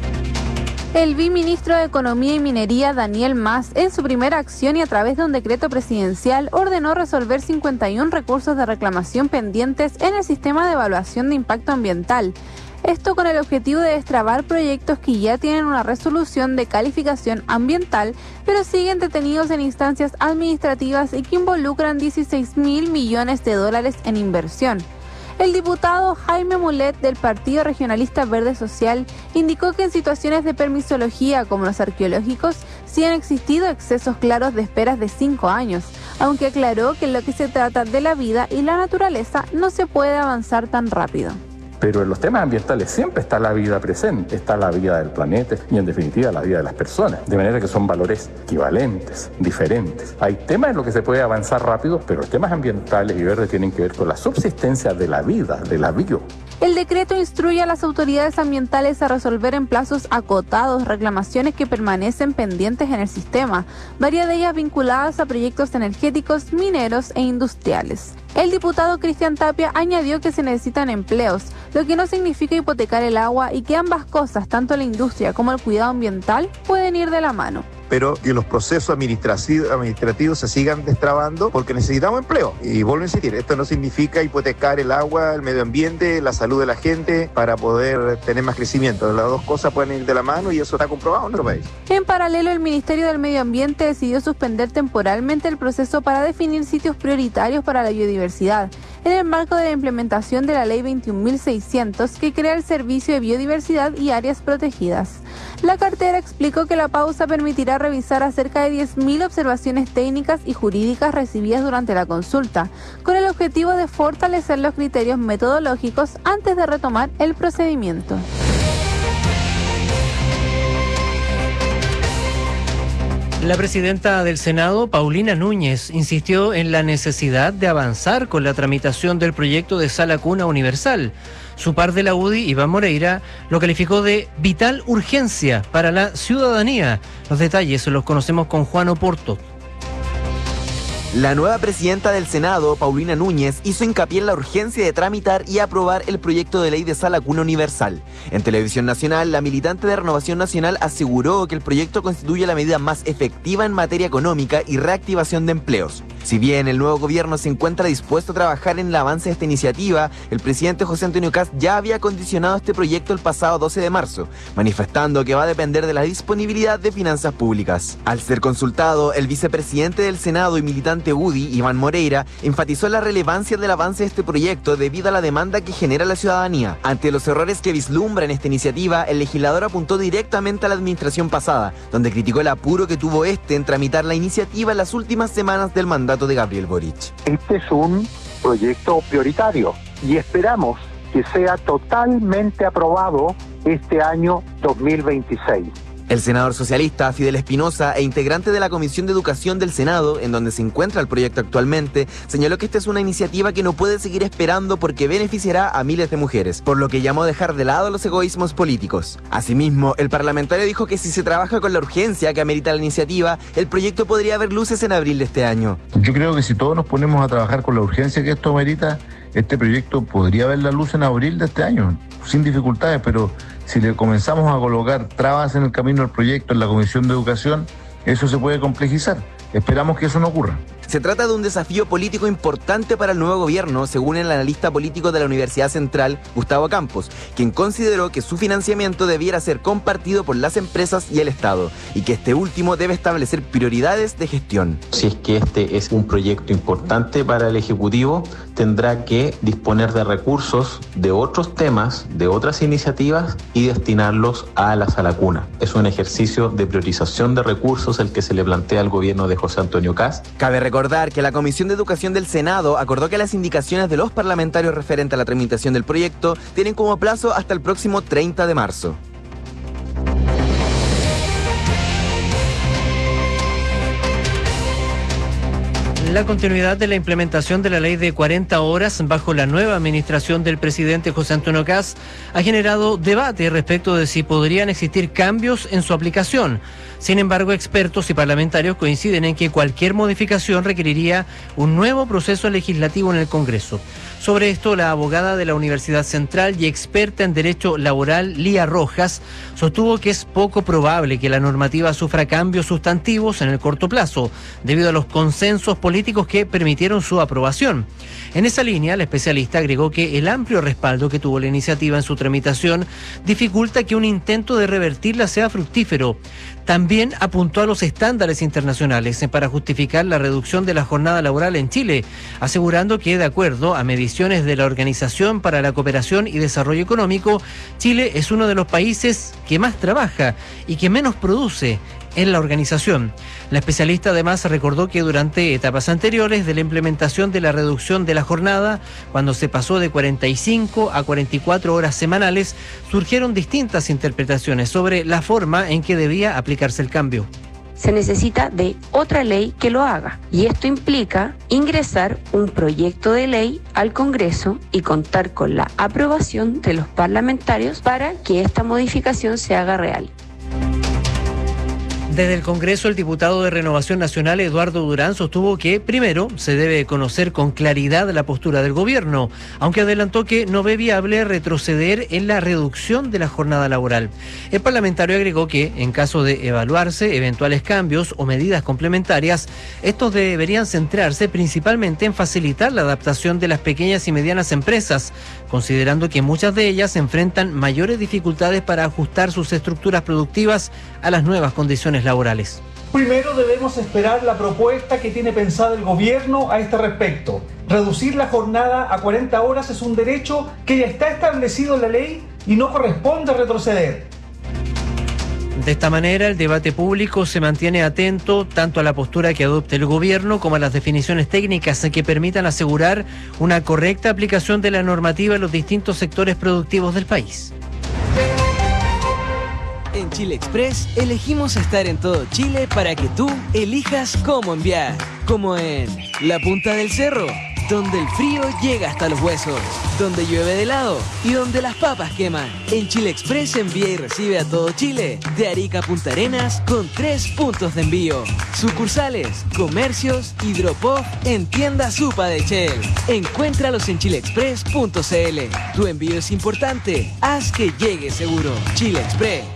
El biministro de Economía y Minería, Daniel Mas, en su primera acción y a través de un decreto presidencial, ordenó resolver 51 recursos de reclamación pendientes en el sistema de evaluación de impacto ambiental. Esto con el objetivo de destrabar proyectos que ya tienen una resolución de calificación ambiental, pero siguen detenidos en instancias administrativas y que involucran 16.000 millones de dólares en inversión. El diputado Jaime Mulet del Partido Regionalista Verde Social indicó que en situaciones de permisología como los arqueológicos sí han existido excesos claros de esperas de 5 años, aunque aclaró que en lo que se trata de la vida y la naturaleza no se puede avanzar tan rápido. Pero en los temas ambientales siempre está la vida presente, está la vida del planeta y en definitiva la vida de las personas. De manera que son valores equivalentes, diferentes. Hay temas en los que se puede avanzar rápido, pero los temas ambientales y verdes tienen que ver con la subsistencia de la vida, de la bio. El decreto instruye a las autoridades ambientales a resolver en plazos acotados reclamaciones que permanecen pendientes en el sistema, varias de ellas vinculadas a proyectos energéticos, mineros e industriales. El diputado Cristian Tapia añadió que se necesitan empleos, lo que no significa hipotecar el agua y que ambas cosas, tanto la industria como el cuidado ambiental, pueden ir de la mano. Pero que los procesos administrativos se sigan destrabando porque necesitamos empleo. Y vuelvo a insistir, esto no significa hipotecar el agua, el medio ambiente, la salud de la gente para poder tener más crecimiento. Las dos cosas pueden ir de la mano y eso está comprobado en nuestro país. En paralelo, el Ministerio del Medio Ambiente decidió suspender temporalmente el proceso para definir sitios prioritarios para la biodiversidad. en el marco de la implementación de la Ley 21.600 que crea el Servicio de Biodiversidad y Áreas Protegidas. La cartera explicó que la pausa permitirá revisar a cerca de 10.000 observaciones técnicas y jurídicas recibidas durante la consulta, con el objetivo de fortalecer los criterios metodológicos antes de retomar el procedimiento. La presidenta del Senado, Paulina Núñez, insistió en la necesidad de avanzar con la tramitación del proyecto de sala cuna universal. Su par de la UDI, Iván Moreira, lo calificó de vital urgencia para la ciudadanía. Los detalles los conocemos con Juan Oporto. La nueva presidenta del Senado, Paulina Núñez, hizo hincapié en la urgencia de tramitar y aprobar el proyecto de ley de sala cuna universal. En Televisión Nacional, la militante de Renovación Nacional aseguró que el proyecto constituye la medida más efectiva en materia económica y reactivación de empleos. Si bien el nuevo gobierno se encuentra dispuesto a trabajar en el avance de esta iniciativa, el presidente José Antonio Kast ya había condicionado este proyecto el pasado 12 de marzo, manifestando que va a depender de la disponibilidad de finanzas públicas. Al ser consultado, el vicepresidente del Senado y militante UDI, Iván Moreira, enfatizó la relevancia del avance de este proyecto debido a la demanda que genera la ciudadanía. Ante los errores que vislumbra en esta iniciativa, el legislador apuntó directamente a la administración pasada, donde criticó el apuro que tuvo en tramitar la iniciativa en las últimas semanas del mandato de Gabriel Boric. Este es un proyecto prioritario y esperamos que sea totalmente aprobado este año 2026. El senador socialista Fidel Espinosa e integrante de la Comisión de Educación del Senado, en donde se encuentra el proyecto actualmente, señaló que esta es una iniciativa que no puede seguir esperando porque beneficiará a miles de mujeres, por lo que llamó a dejar de lado los egoísmos políticos. Asimismo, el parlamentario dijo que si se trabaja con la urgencia que amerita la iniciativa, el proyecto podría ver luces en abril de este año. Yo creo que si todos nos ponemos a trabajar con la urgencia que esto amerita, este proyecto podría ver la luz en abril de este año, sin dificultades, pero si le comenzamos a colocar trabas en el camino al proyecto en la Comisión de Educación, eso se puede complejizar. Esperamos que eso no ocurra. Se trata de un desafío político importante para el nuevo gobierno, según el analista político de la Universidad Central, Gustavo Campos, quien consideró que su financiamiento debiera ser compartido por las empresas y el Estado, y que este último debe establecer prioridades de gestión. Si es que este es un proyecto importante para el Ejecutivo, tendrá que disponer de recursos de otros temas, de otras iniciativas, y destinarlos a la sala cuna. Es un ejercicio de priorización de recursos el que se le plantea al gobierno de José Antonio Kast. Cabe recordar que la Comisión de Educación del Senado acordó que las indicaciones de los parlamentarios referentes a la tramitación del proyecto tienen como plazo hasta el próximo 30 de marzo. La continuidad de la implementación de la ley de 40 horas bajo la nueva administración del presidente José Antonio Kast ha generado debate respecto de si podrían existir cambios en su aplicación. Sin embargo, expertos y parlamentarios coinciden en que cualquier modificación requeriría un nuevo proceso legislativo en el Congreso. Sobre esto, la abogada de la Universidad Central y experta en Derecho Laboral, Lía Rojas, sostuvo que es poco probable que la normativa sufra cambios sustantivos en el corto plazo, debido a los consensos políticos que permitieron su aprobación. En esa línea, la especialista agregó que el amplio respaldo que tuvo la iniciativa en su tramitación dificulta que un intento de revertirla sea fructífero. También apuntó a los estándares internacionales para justificar la reducción de la jornada laboral en Chile, asegurando que, de acuerdo a mediciones de la Organización para la Cooperación y Desarrollo Económico, Chile es uno de los países que más trabaja y que menos produce en la organización. La especialista además recordó que durante etapas anteriores de la implementación de la reducción de la jornada, cuando se pasó de 45 a 44 horas semanales, surgieron distintas interpretaciones sobre la forma en que debía aplicarse el cambio. Se necesita de otra ley que lo haga, y esto implica ingresar un proyecto de ley al Congreso y contar con la aprobación de los parlamentarios para que esta modificación se haga real. Desde el Congreso, el diputado de Renovación Nacional, Eduardo Durán, sostuvo que, primero, se debe conocer con claridad la postura del gobierno, aunque adelantó que no ve viable retroceder en la reducción de la jornada laboral. El parlamentario agregó que, en caso de evaluarse eventuales cambios o medidas complementarias, estos deberían centrarse principalmente en facilitar la adaptación de las pequeñas y medianas empresas, considerando que muchas de ellas enfrentan mayores dificultades para ajustar sus estructuras productivas a las nuevas condiciones laborales. Primero debemos esperar la propuesta que tiene pensada el gobierno a este respecto. Reducir la jornada a 40 horas es un derecho que ya está establecido en la ley y no corresponde retroceder. De esta manera, el debate público se mantiene atento tanto a la postura que adopte el gobierno como a las definiciones técnicas que permitan asegurar una correcta aplicación de la normativa en los distintos sectores productivos del país. En Chile Express elegimos estar en todo Chile para que tú elijas cómo enviar. Como en La Punta del Cerro, donde el frío llega hasta los huesos, donde llueve de helado y donde las papas queman. En Chile Express envía y recibe a todo Chile, de Arica a Punta Arenas, con 3 puntos de envío. Sucursales, comercios y drop-off en tienda Supa de Shell. Encuéntralos en chileexpress.cl. Tu envío es importante, haz que llegue seguro. Chile Express.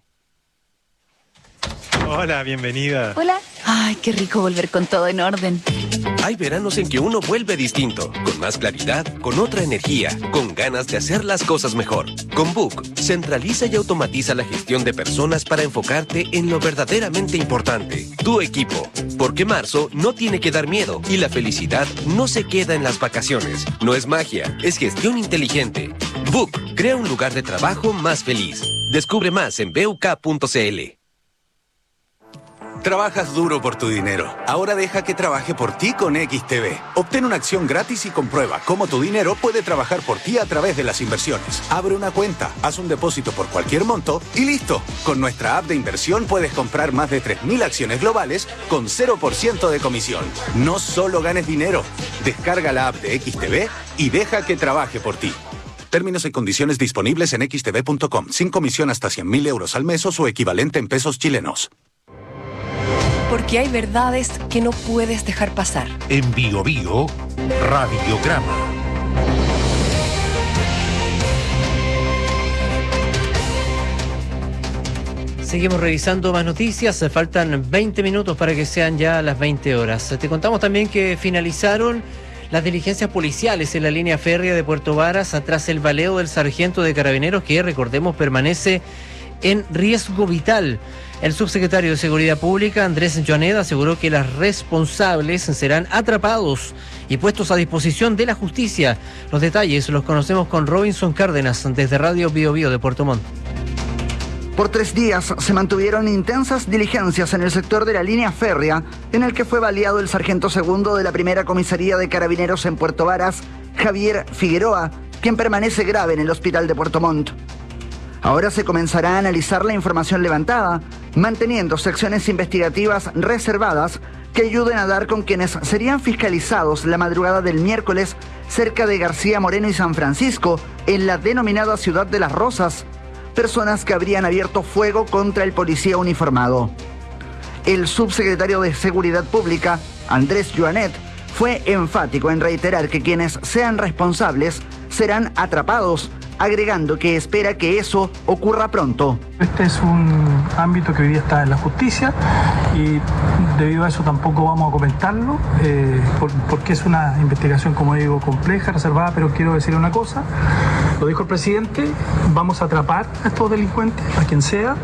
Hola, bienvenida. Hola. Ay, qué rico volver con todo en orden. Hay veranos en que uno vuelve distinto, con más claridad, con otra energía, con ganas de hacer las cosas mejor. Con Book, centraliza y automatiza la gestión de personas para enfocarte en lo verdaderamente importante, tu equipo. Porque marzo no tiene que dar miedo y la felicidad no se queda en las vacaciones. No es magia, es gestión inteligente. Book, crea un lugar de trabajo más feliz. Descubre más en buk.cl. Trabajas duro por tu dinero. Ahora deja que trabaje por ti con XTB. Obtén una acción gratis y comprueba cómo tu dinero puede trabajar por ti a través de las inversiones. Abre una cuenta, haz un depósito por cualquier monto y listo. Con nuestra app de inversión puedes comprar más de 3.000 acciones globales con 0% de comisión. No solo ganes dinero. Descarga la app de XTB y deja que trabaje por ti. Términos y condiciones disponibles en xtb.com. Sin comisión hasta 100.000 euros al mes o su equivalente en pesos chilenos. Porque hay verdades que no puedes dejar pasar. En Bio Bio, Radiograma. Seguimos revisando más noticias, faltan 20 minutos para que sean ya las 20 horas. Te contamos también que finalizaron las diligencias policiales en la línea férrea de Puerto Varas tras el baleo del sargento de Carabineros que, recordemos, permanece en riesgo vital. El subsecretario de Seguridad Pública, Andrés Joanet, aseguró que los responsables serán atrapados y puestos a disposición de la justicia. Los detalles los conocemos con Robinson Cárdenas desde Radio Bio Bio de Puerto Montt. Por 3 días se mantuvieron intensas diligencias en el sector de la línea férrea, en el que fue baleado el sargento segundo de la primera comisaría de Carabineros en Puerto Varas, Javier Figueroa, quien permanece grave en el hospital de Puerto Montt. Ahora se comenzará a analizar la información levantada, manteniendo secciones investigativas reservadas que ayuden a dar con quienes serían fiscalizados la madrugada del miércoles cerca de García Moreno y San Francisco, en la denominada Ciudad de las Rosas, personas que habrían abierto fuego contra el policía uniformado. El subsecretario de Seguridad Pública, Andrés Joanet, fue enfático en reiterar que quienes sean responsables serán atrapados, agregando que espera que eso ocurra pronto. Este es un ámbito que hoy día está en la justicia y debido a eso tampoco vamos a comentarlo, porque es una investigación, como digo, compleja, reservada, pero quiero decir una cosa, lo dijo el presidente, vamos a atrapar a estos delincuentes, a quien sea,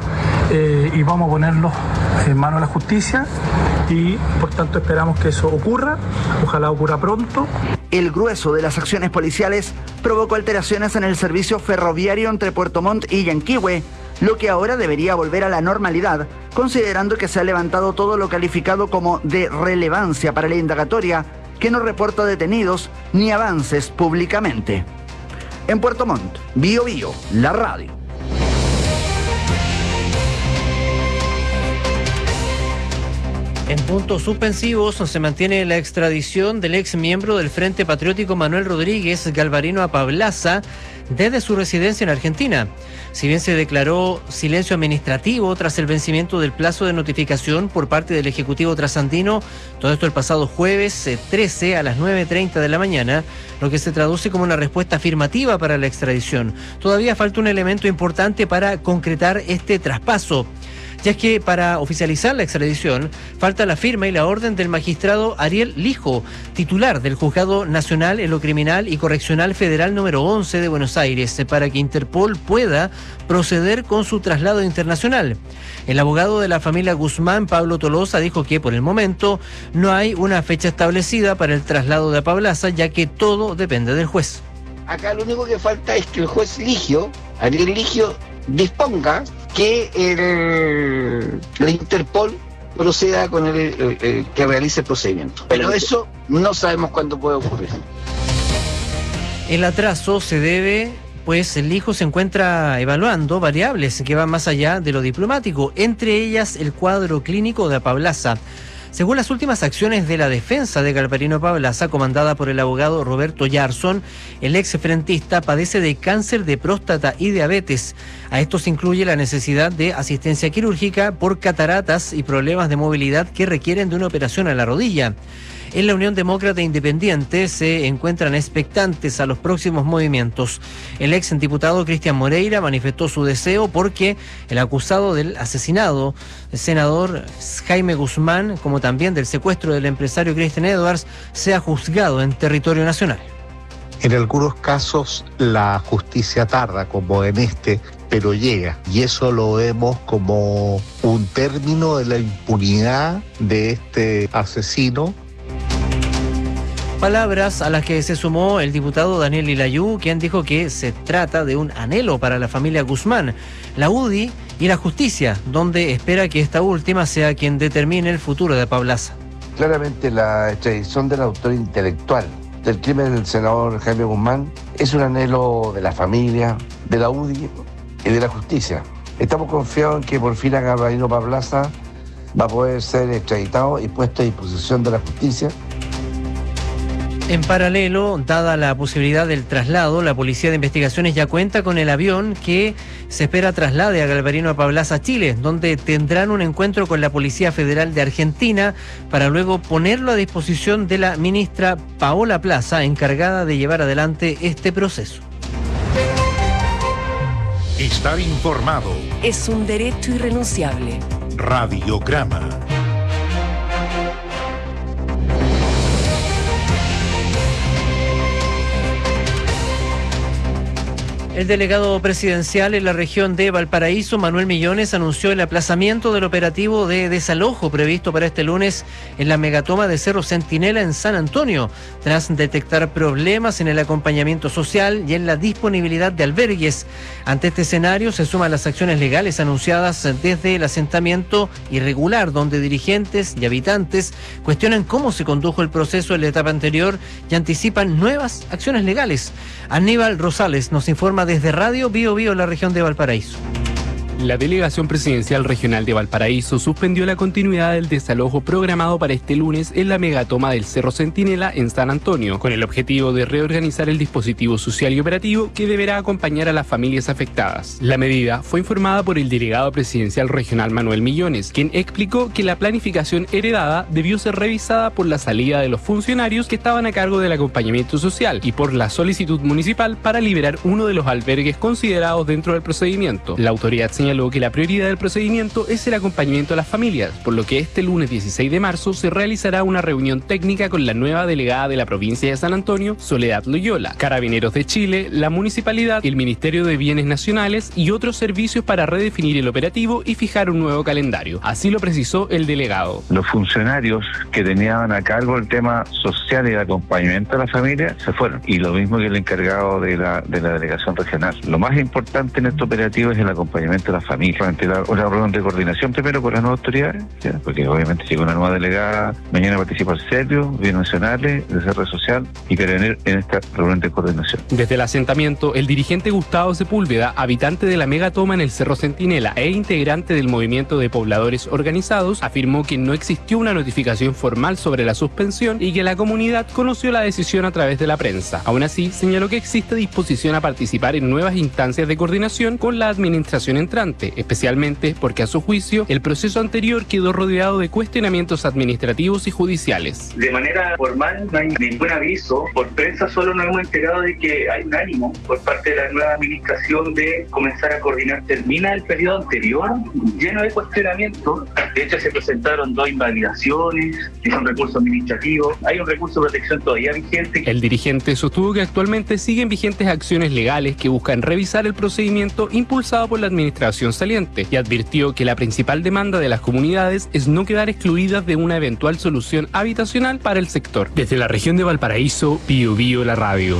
y vamos a ponerlos en manos de la justicia y por tanto esperamos que eso ocurra, ojalá ocurra pronto. El grueso de las acciones policiales provocó alteraciones en el servicio ferroviario entre Puerto Montt y Yanquihue, lo que ahora debería volver a la normalidad, considerando que se ha levantado todo lo calificado como de relevancia para la indagatoria, que no reporta detenidos ni avances públicamente. En Puerto Montt, Bio Bio, la radio. En puntos suspensivos se mantiene la extradición del ex miembro del Frente Patriótico Manuel Rodríguez Galvarino a Pablaza desde su residencia en Argentina. Si bien se declaró silencio administrativo tras el vencimiento del plazo de notificación por parte del Ejecutivo trasandino, todo esto el pasado jueves 13 a las 9:30 de la mañana, lo que se traduce como una respuesta afirmativa para la extradición. Todavía falta un elemento importante para concretar este traspaso. ya que para oficializar la extradición falta la firma y la orden del magistrado Ariel Lijo, titular del Juzgado Nacional en lo Criminal y Correccional Federal número 11 de Buenos Aires, para que Interpol pueda proceder con su traslado internacional. El abogado de la familia Guzmán, Pablo Tolosa, dijo que por el momento no hay una fecha establecida para el traslado de Apablaza, ya que todo depende del juez. Acá lo único que falta es que el juez Ariel Ligio, disponga que la Interpol proceda con que realice el procedimiento. Pero eso no sabemos cuándo puede ocurrir. El atraso se debe, pues el Lijo se encuentra evaluando variables que van más allá de lo diplomático, entre ellas el cuadro clínico de Apablaza. Según las últimas acciones de la defensa de Galvarino Apablaza, comandada por el abogado Roberto Yarzón, el exfrentista padece de cáncer de próstata y diabetes. A esto se incluye la necesidad de asistencia quirúrgica por cataratas y problemas de movilidad que requieren de una operación a la rodilla. En la Unión Demócrata Independiente se encuentran expectantes a los próximos movimientos. El ex diputado Cristian Moreira manifestó su deseo porque el acusado del asesinado, el senador Jaime Guzmán, como también del secuestro del empresario Christian Edwards, sea juzgado en territorio nacional. En algunos casos la justicia tarda, como en este, pero llega. Y eso lo vemos como un término de la impunidad de este asesino. Palabras a las que se sumó el diputado Daniel Lilayú, quien dijo que se trata de un anhelo para la familia Guzmán, la UDI y la justicia, donde espera que esta última sea quien determine el futuro de Apablaza. Claramente la extradición del autor intelectual del crimen del senador Jaime Guzmán es un anhelo de la familia, de la UDI y de la justicia. Estamos confiados en que por fin Galvarino Apablaza va a poder ser extraditado y puesto a disposición de la justicia. En paralelo, dada la posibilidad del traslado, la Policía de Investigaciones ya cuenta con el avión que se espera traslade a Galvarino Apablaza a Chile, donde tendrán un encuentro con la Policía Federal de Argentina para luego ponerlo a disposición de la ministra Paola Plaza, encargada de llevar adelante este proceso. Estar informado es un derecho irrenunciable. Radiograma. El delegado presidencial en la región de Valparaíso, Manuel Millones, anunció el aplazamiento del operativo de desalojo previsto para este lunes en la megatoma de Cerro Centinela en San Antonio, tras detectar problemas en el acompañamiento social y en la disponibilidad de albergues. Ante este escenario se suman las acciones legales anunciadas desde el asentamiento irregular, donde dirigentes y habitantes cuestionan cómo se condujo el proceso en la etapa anterior y anticipan nuevas acciones legales. Aníbal Rosales nos informa desde Radio Bío Bío, la región de Valparaíso. La Delegación Presidencial Regional de Valparaíso suspendió la continuidad del desalojo programado para este lunes en la megatoma del Cerro Centinela en San Antonio, con el objetivo de reorganizar el dispositivo social y operativo que deberá acompañar a las familias afectadas. La medida fue informada por el Delegado Presidencial Regional Manuel Millones, quien explicó que la planificación heredada debió ser revisada por la salida de los funcionarios que estaban a cargo del acompañamiento social y por la solicitud municipal para liberar uno de los albergues considerados dentro del procedimiento. La autoridad señaló que la prioridad del procedimiento es el acompañamiento a las familias, por lo que este lunes 16 de marzo se realizará una reunión técnica con la nueva delegada de la provincia de San Antonio, Soledad Loyola, Carabineros de Chile, la Municipalidad, el Ministerio de Bienes Nacionales y otros servicios para redefinir el operativo y fijar un nuevo calendario. Así lo precisó el delegado. Los funcionarios que tenían a cargo el tema social y el acompañamiento a la familia se fueron. Y lo mismo que el encargado de la delegación regional. Lo más importante en este operativo es el acompañamiento a la familia, una reunión de coordinación primero con las nuevas autoridades, ¿ya? Porque obviamente llega una nueva delegada, mañana participa el Servio, Bienes Nacionales, el CR Social y Carabineros en esta reunión de coordinación. Desde el asentamiento, el dirigente Gustavo Sepúlveda, habitante de la megatoma en el Cerro Centinela e integrante del movimiento de pobladores organizados, afirmó que no existió una notificación formal sobre la suspensión y que la comunidad conoció la decisión a través de la prensa. Aún así, señaló que existe disposición a participar en nuevas instancias de coordinación con la administración entrante adelante, especialmente porque a su juicio el proceso anterior quedó rodeado de cuestionamientos administrativos y judiciales. De manera formal no hay ningún aviso, por prensa solo nos hemos enterado de que hay un ánimo por parte de la nueva administración de comenzar a coordinar. Termina el periodo anterior lleno de cuestionamientos, de hecho se presentaron 2 invalidaciones, es un recurso administrativo, hay un recurso de protección todavía vigente. El dirigente sostuvo que actualmente siguen vigentes acciones legales que buscan revisar el procedimiento impulsado por la administración saliente y advirtió que la principal demanda de las comunidades es no quedar excluidas de una eventual solución habitacional para el sector. Desde la región de Valparaíso, Bio Bio la radio.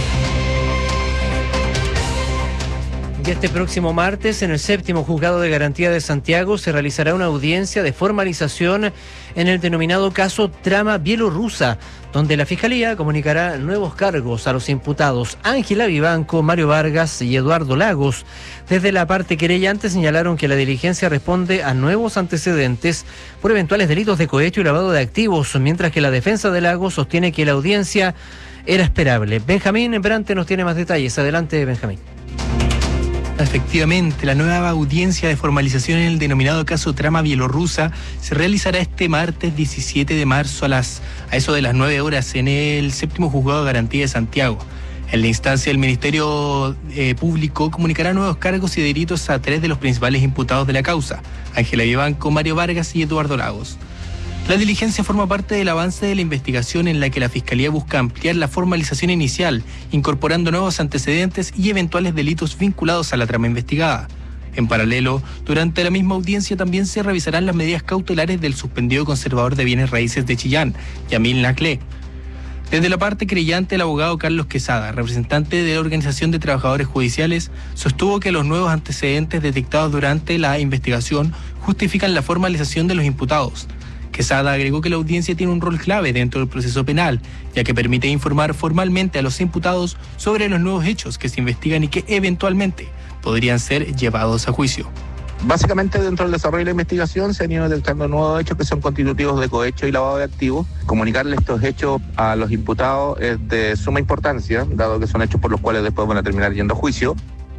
Y este próximo martes, en el 7º Juzgado de Garantía de Santiago, se realizará una audiencia de formalización en el denominado caso Trama Bielorrusa, donde la Fiscalía comunicará nuevos cargos a los imputados Ángela Vivanco, Mario Vargas y Eduardo Lagos. Desde la parte querellante señalaron que la diligencia responde a nuevos antecedentes por eventuales delitos de cohecho y lavado de activos, mientras que la defensa de Lagos sostiene que la audiencia era esperable. Benjamín Brante nos tiene más detalles. Adelante, Benjamín. Efectivamente, la nueva audiencia de formalización en el denominado caso Trama Bielorrusa se realizará este martes 17 de marzo a eso de las 9 horas en el 7º Juzgado de Garantía de Santiago. En la instancia, el Ministerio Público comunicará nuevos cargos y delitos a 3 de los principales imputados de la causa: Ángela Vivanco, Mario Vargas y Eduardo Lagos. La diligencia forma parte del avance de la investigación en la que la Fiscalía busca ampliar la formalización inicial, incorporando nuevos antecedentes y eventuales delitos vinculados a la trama investigada. En paralelo, durante la misma audiencia también se revisarán las medidas cautelares del suspendido conservador de bienes raíces de Chillán, Yamil Naclé. Desde la parte creyente, el abogado Carlos Quesada, representante de la Organización de Trabajadores Judiciales, sostuvo que los nuevos antecedentes detectados durante la investigación justifican la formalización de los imputados. Quesada agregó que la audiencia tiene un rol clave dentro del proceso penal, ya que permite informar formalmente a los imputados sobre los nuevos hechos que se investigan y que eventualmente podrían ser llevados a juicio. Básicamente, dentro del desarrollo de la investigación se han ido detectando nuevos hechos que son constitutivos de cohecho y lavado de activos. Comunicarle estos hechos a los imputados es de suma importancia, dado que son hechos por los cuales después van a terminar yendo a juicio.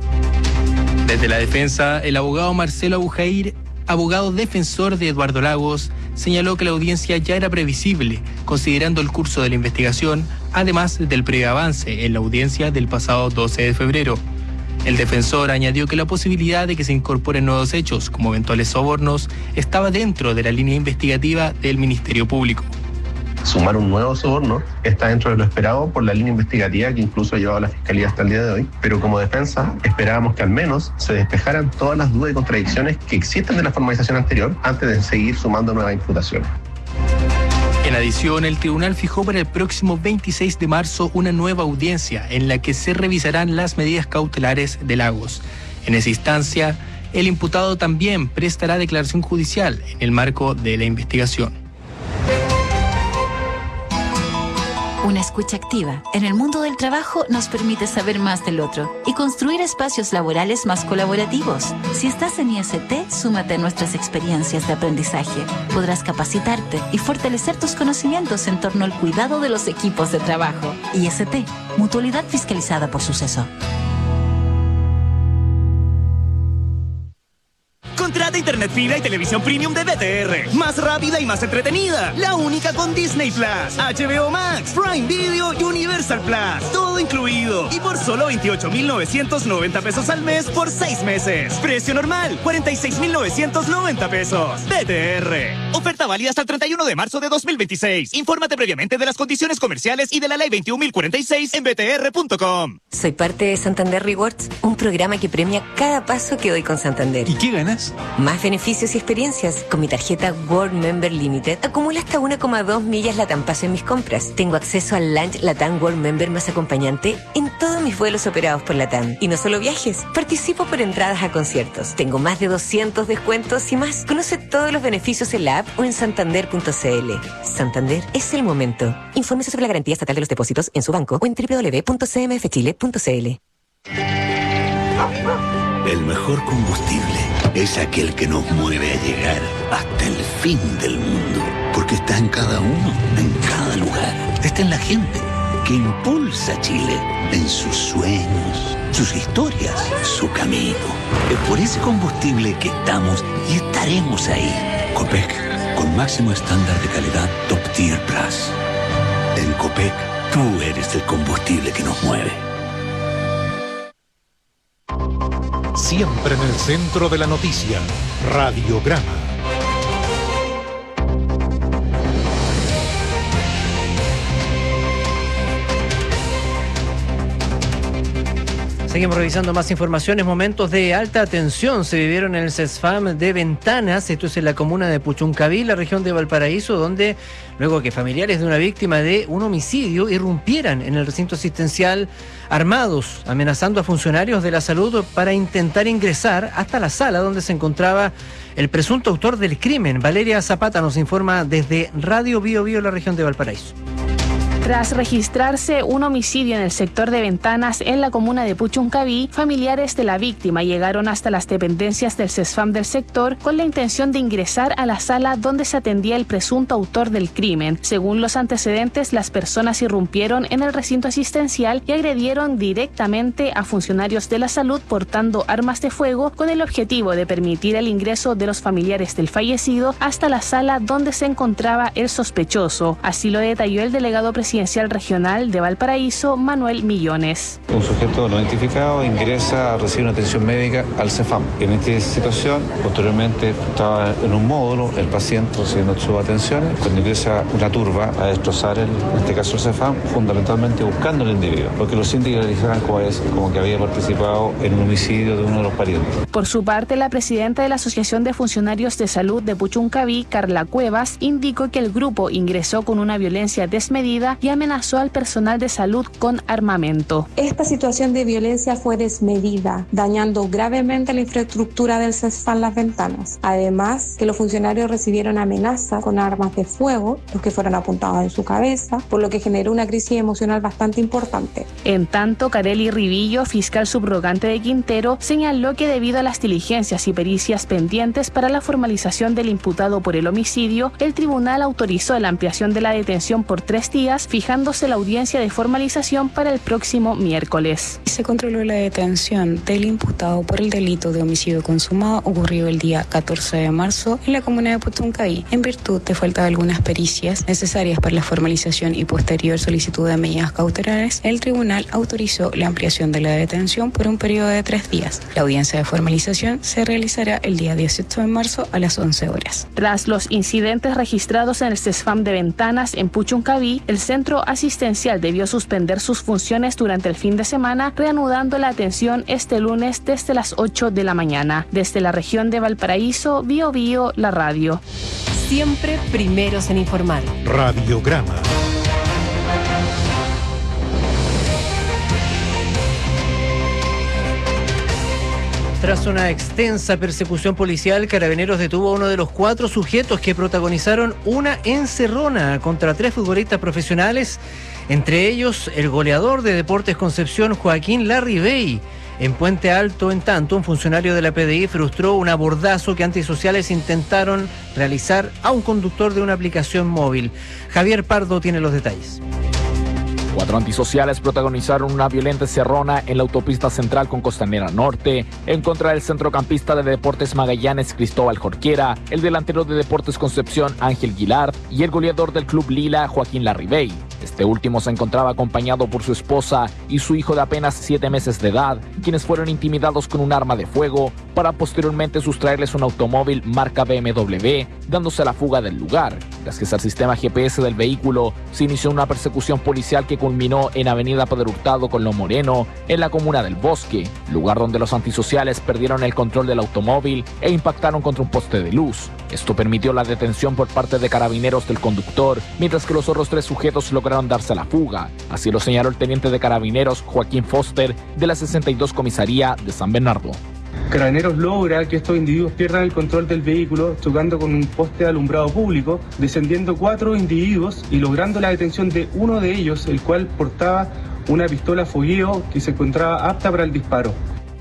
Desde la defensa, el abogado Marcelo Abujair, abogado defensor de Eduardo Lagos, señaló que la audiencia ya era previsible, considerando el curso de la investigación, además del previo avance en la audiencia del pasado 12 de febrero. El defensor añadió que la posibilidad de que se incorporen nuevos hechos, como eventuales sobornos, estaba dentro de la línea investigativa del Ministerio Público. Sumar un nuevo soborno está dentro de lo esperado por la línea investigativa que incluso ha llevado la Fiscalía hasta el día de hoy, pero como defensa esperábamos que al menos se despejaran todas las dudas y contradicciones que existen de la formalización anterior antes de seguir sumando nuevas imputaciones. En adición, el tribunal fijó para el próximo 26 de marzo una nueva audiencia en la que se revisarán las medidas cautelares de Lagos. En esa instancia, el imputado también prestará declaración judicial en el marco de la investigación. Una escucha activa en el mundo del trabajo nos permite saber más del otro y construir espacios laborales más colaborativos. Si estás en IST, súmate a nuestras experiencias de aprendizaje. Podrás capacitarte y fortalecer tus conocimientos en torno al cuidado de los equipos de trabajo. IST, mutualidad fiscalizada por Suceso. Contrata internet fibra y televisión premium de BTR. Más rápida y más entretenida. La única con Disney Plus, HBO Max, Prime Video y Universal Plus. Todo incluido. Y por solo 28,990 pesos al mes por 6 meses. Precio normal, 46,990 pesos. BTR. Oferta válida hasta el 31 de marzo de 2026. Infórmate previamente de las condiciones comerciales y de la ley 21.046 en btr.com. Soy parte de Santander Rewards, un programa que premia cada paso que doy con Santander. ¿Y qué ganas? Más beneficios y experiencias. Con mi tarjeta World Member Limited acumula hasta 1,2 millas Latam Paso en mis compras. Tengo acceso al Lunch Latam World Member más acompañante en todos mis vuelos operados por Latam. Y no solo viajes, participo por entradas a conciertos. Tengo más de 200 descuentos y más. Conoce todos los beneficios en la app o en santander.cl. Santander es el momento. Infórmese sobre la garantía estatal de los depósitos en su banco o en www.cmfchile.cl. El mejor combustible es aquel que nos mueve a llegar hasta el fin del mundo. Porque está en cada uno, en cada lugar. Está en la gente, que impulsa a Chile en sus sueños, sus historias, su camino. Es por ese combustible que estamos y estaremos ahí. Copec, con máximo estándar de calidad Top Tier Plus. En Copec, tú eres el combustible que nos mueve. Siempre en el centro de la noticia, Radiograma. Seguimos revisando más informaciones. Momentos de alta tensión se vivieron en el CESFAM de Ventanas, esto es en la comuna de Puchuncaví, la región de Valparaíso, donde luego que familiares de una víctima de un homicidio irrumpieran en el recinto asistencial armados, amenazando a funcionarios de la salud para intentar ingresar hasta la sala donde se encontraba el presunto autor del crimen. Valeria Zapata nos informa desde Radio Bío Bío, la región de Valparaíso. Tras registrarse un homicidio en el sector de Ventanas en la comuna de Puchuncaví, familiares de la víctima llegaron hasta las dependencias del CESFAM del sector con la intención de ingresar a la sala donde se atendía el presunto autor del crimen. Según los antecedentes, las personas irrumpieron en el recinto asistencial y agredieron directamente a funcionarios de la salud portando armas de fuego con el objetivo de permitir el ingreso de los familiares del fallecido hasta la sala donde se encontraba el sospechoso. Así lo detalló el delegado presidencial regional de Valparaíso, Manuel Millones. Un sujeto no identificado ingresa a recibir una atención médica al CEFAM. En esta situación, posteriormente estaba en un módulo el paciente recibiendo sus atenciones, cuando ingresa una turba a destrozar en este caso el CEFAM, fundamentalmente buscando al individuo, porque los sínditos realizaban como que había participado en un homicidio de uno de los parientes. Por su parte, la presidenta de la Asociación de Funcionarios de Salud de Puchuncaví, Carla Cuevas, indicó que el grupo ingresó con una violencia desmedida y amenazó al personal de salud con armamento. Esta situación de violencia fue desmedida, dañando gravemente la infraestructura del CESFAM Las Ventanas. Además, que los funcionarios recibieron amenazas con armas de fuego, los que fueron apuntados en su cabeza, por lo que generó una crisis emocional bastante importante. En tanto, Carely Rivillo, fiscal subrogante de Quintero, señaló que debido a las diligencias y pericias pendientes para la formalización del imputado por el homicidio, el tribunal autorizó la ampliación de la detención por 3 días, fijándose la audiencia de formalización para el próximo miércoles. Se controló la detención del imputado por el delito de homicidio consumado ocurrido el día 14 de marzo en la comuna de Puchuncaví, en virtud de falta de algunas pericias necesarias para la formalización y posterior solicitud de medidas cautelares. El tribunal autorizó la ampliación de la detención por un periodo de 3 días. La audiencia de formalización se realizará el día 18 de marzo a las 11 horas. Tras los incidentes registrados en el CESFAM de Ventanas en Puchuncaví, el centro asistencial debió suspender sus funciones durante el fin de semana, reanudando la atención este lunes desde las 8 de la mañana. Desde la región de Valparaíso, Bío Bío, la radio. Siempre primeros en informar. Radiograma. Tras una extensa persecución policial, Carabineros detuvo a uno de los 4 sujetos que protagonizaron una encerrona contra 3 futbolistas profesionales, entre ellos el goleador de Deportes Concepción, Joaquín Larribey. En Puente Alto, en tanto, un funcionario de la PDI frustró un abordazo que antisociales intentaron realizar a un conductor de una aplicación móvil. Javier Pardo tiene los detalles. 4 antisociales protagonizaron una violenta encerrona en la autopista central con Costanera Norte en contra del centrocampista de Deportes Magallanes, Cristóbal Jorquera, el delantero de Deportes Concepción, Ángel Guilard, y el goleador del Club Lila, Joaquín Larribey. Este último se encontraba acompañado por su esposa y su hijo de apenas 7 meses de edad, quienes fueron intimidados con un arma de fuego para posteriormente sustraerles un automóvil marca BMW, dándose a la fuga del lugar. Gracias al sistema GPS del vehículo, se inició una persecución policial que culminó en Avenida Pedro Hurtado con Lo Moreno, en la comuna del Bosque, lugar donde los antisociales perdieron el control del automóvil e impactaron contra un poste de luz. Esto permitió la detención por parte de Carabineros del conductor, mientras que los otros 3 sujetos lograron darse a la fuga. Así lo señaló el teniente de Carabineros, Joaquín Foster, de la 62 Comisaría de San Bernardo. Carabineros logra que estos individuos pierdan el control del vehículo, chocando con un poste de alumbrado público, descendiendo 4 individuos y logrando la detención de uno de ellos, el cual portaba una pistola fogueo que se encontraba apta para el disparo.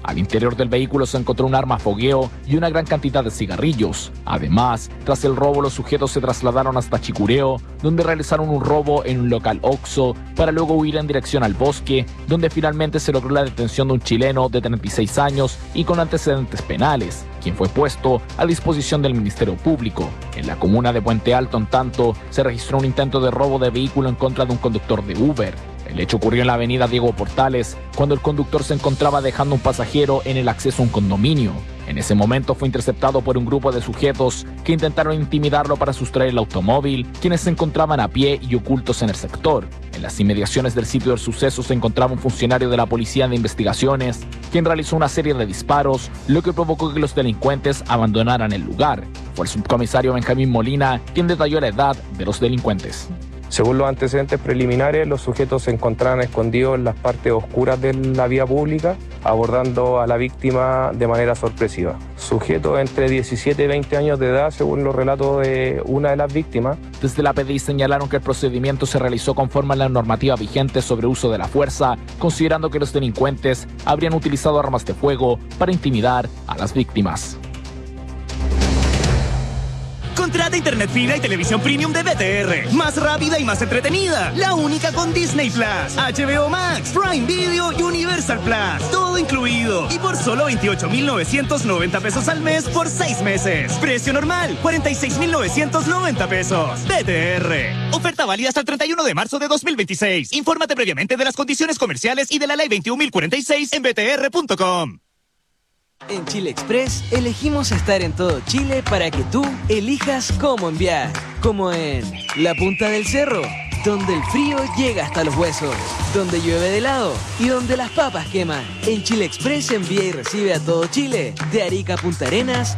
Al interior del vehículo se encontró un arma fogueo y una gran cantidad de cigarrillos. Además, tras el robo, los sujetos se trasladaron hasta Chicureo, donde realizaron un robo en un local Oxxo, para luego huir en dirección al bosque, donde finalmente se logró la detención de un chileno de 36 años y con antecedentes penales, quien fue puesto a disposición del Ministerio Público. En la comuna de Puente Alto, en tanto, se registró un intento de robo de vehículo en contra de un conductor de Uber. El hecho ocurrió en la avenida Diego Portales, cuando el conductor se encontraba dejando un pasajero en el acceso a un condominio. En ese momento fue interceptado por un grupo de sujetos que intentaron intimidarlo para sustraer el automóvil, quienes se encontraban a pie y ocultos en el sector. En las inmediaciones del sitio del suceso se encontraba un funcionario de la Policía de Investigaciones, quien realizó una serie de disparos, lo que provocó que los delincuentes abandonaran el lugar. Fue el subcomisario Benjamín Molina quien detalló la edad de los delincuentes. Según los antecedentes preliminares, los sujetos se encontraban escondidos en las partes oscuras de la vía pública, abordando a la víctima de manera sorpresiva. Sujetos entre 17 y 20 años de edad, según los relatos de una de las víctimas. Desde la PDI señalaron que el procedimiento se realizó conforme a la normativa vigente sobre uso de la fuerza, considerando que los delincuentes habrían utilizado armas de fuego para intimidar a las víctimas. Contrata internet fibra y televisión premium de BTR. Más rápida y más entretenida. La única con Disney Plus, HBO Max, Prime Video y Universal Plus. Todo incluido. Y por solo 28,990 pesos al mes por 6 meses. Precio normal, 46,990 pesos. BTR. Oferta válida hasta el 31 de marzo de 2026. Infórmate previamente de las condiciones comerciales y de la ley 21.046 en btr.com. En Chile Express elegimos estar en todo Chile para que tú elijas cómo enviar. Como en la punta del cerro, donde el frío llega hasta los huesos, donde llueve de helado y donde las papas queman. En Chile Express envía y recibe a todo Chile, de Arica a Punta Arenas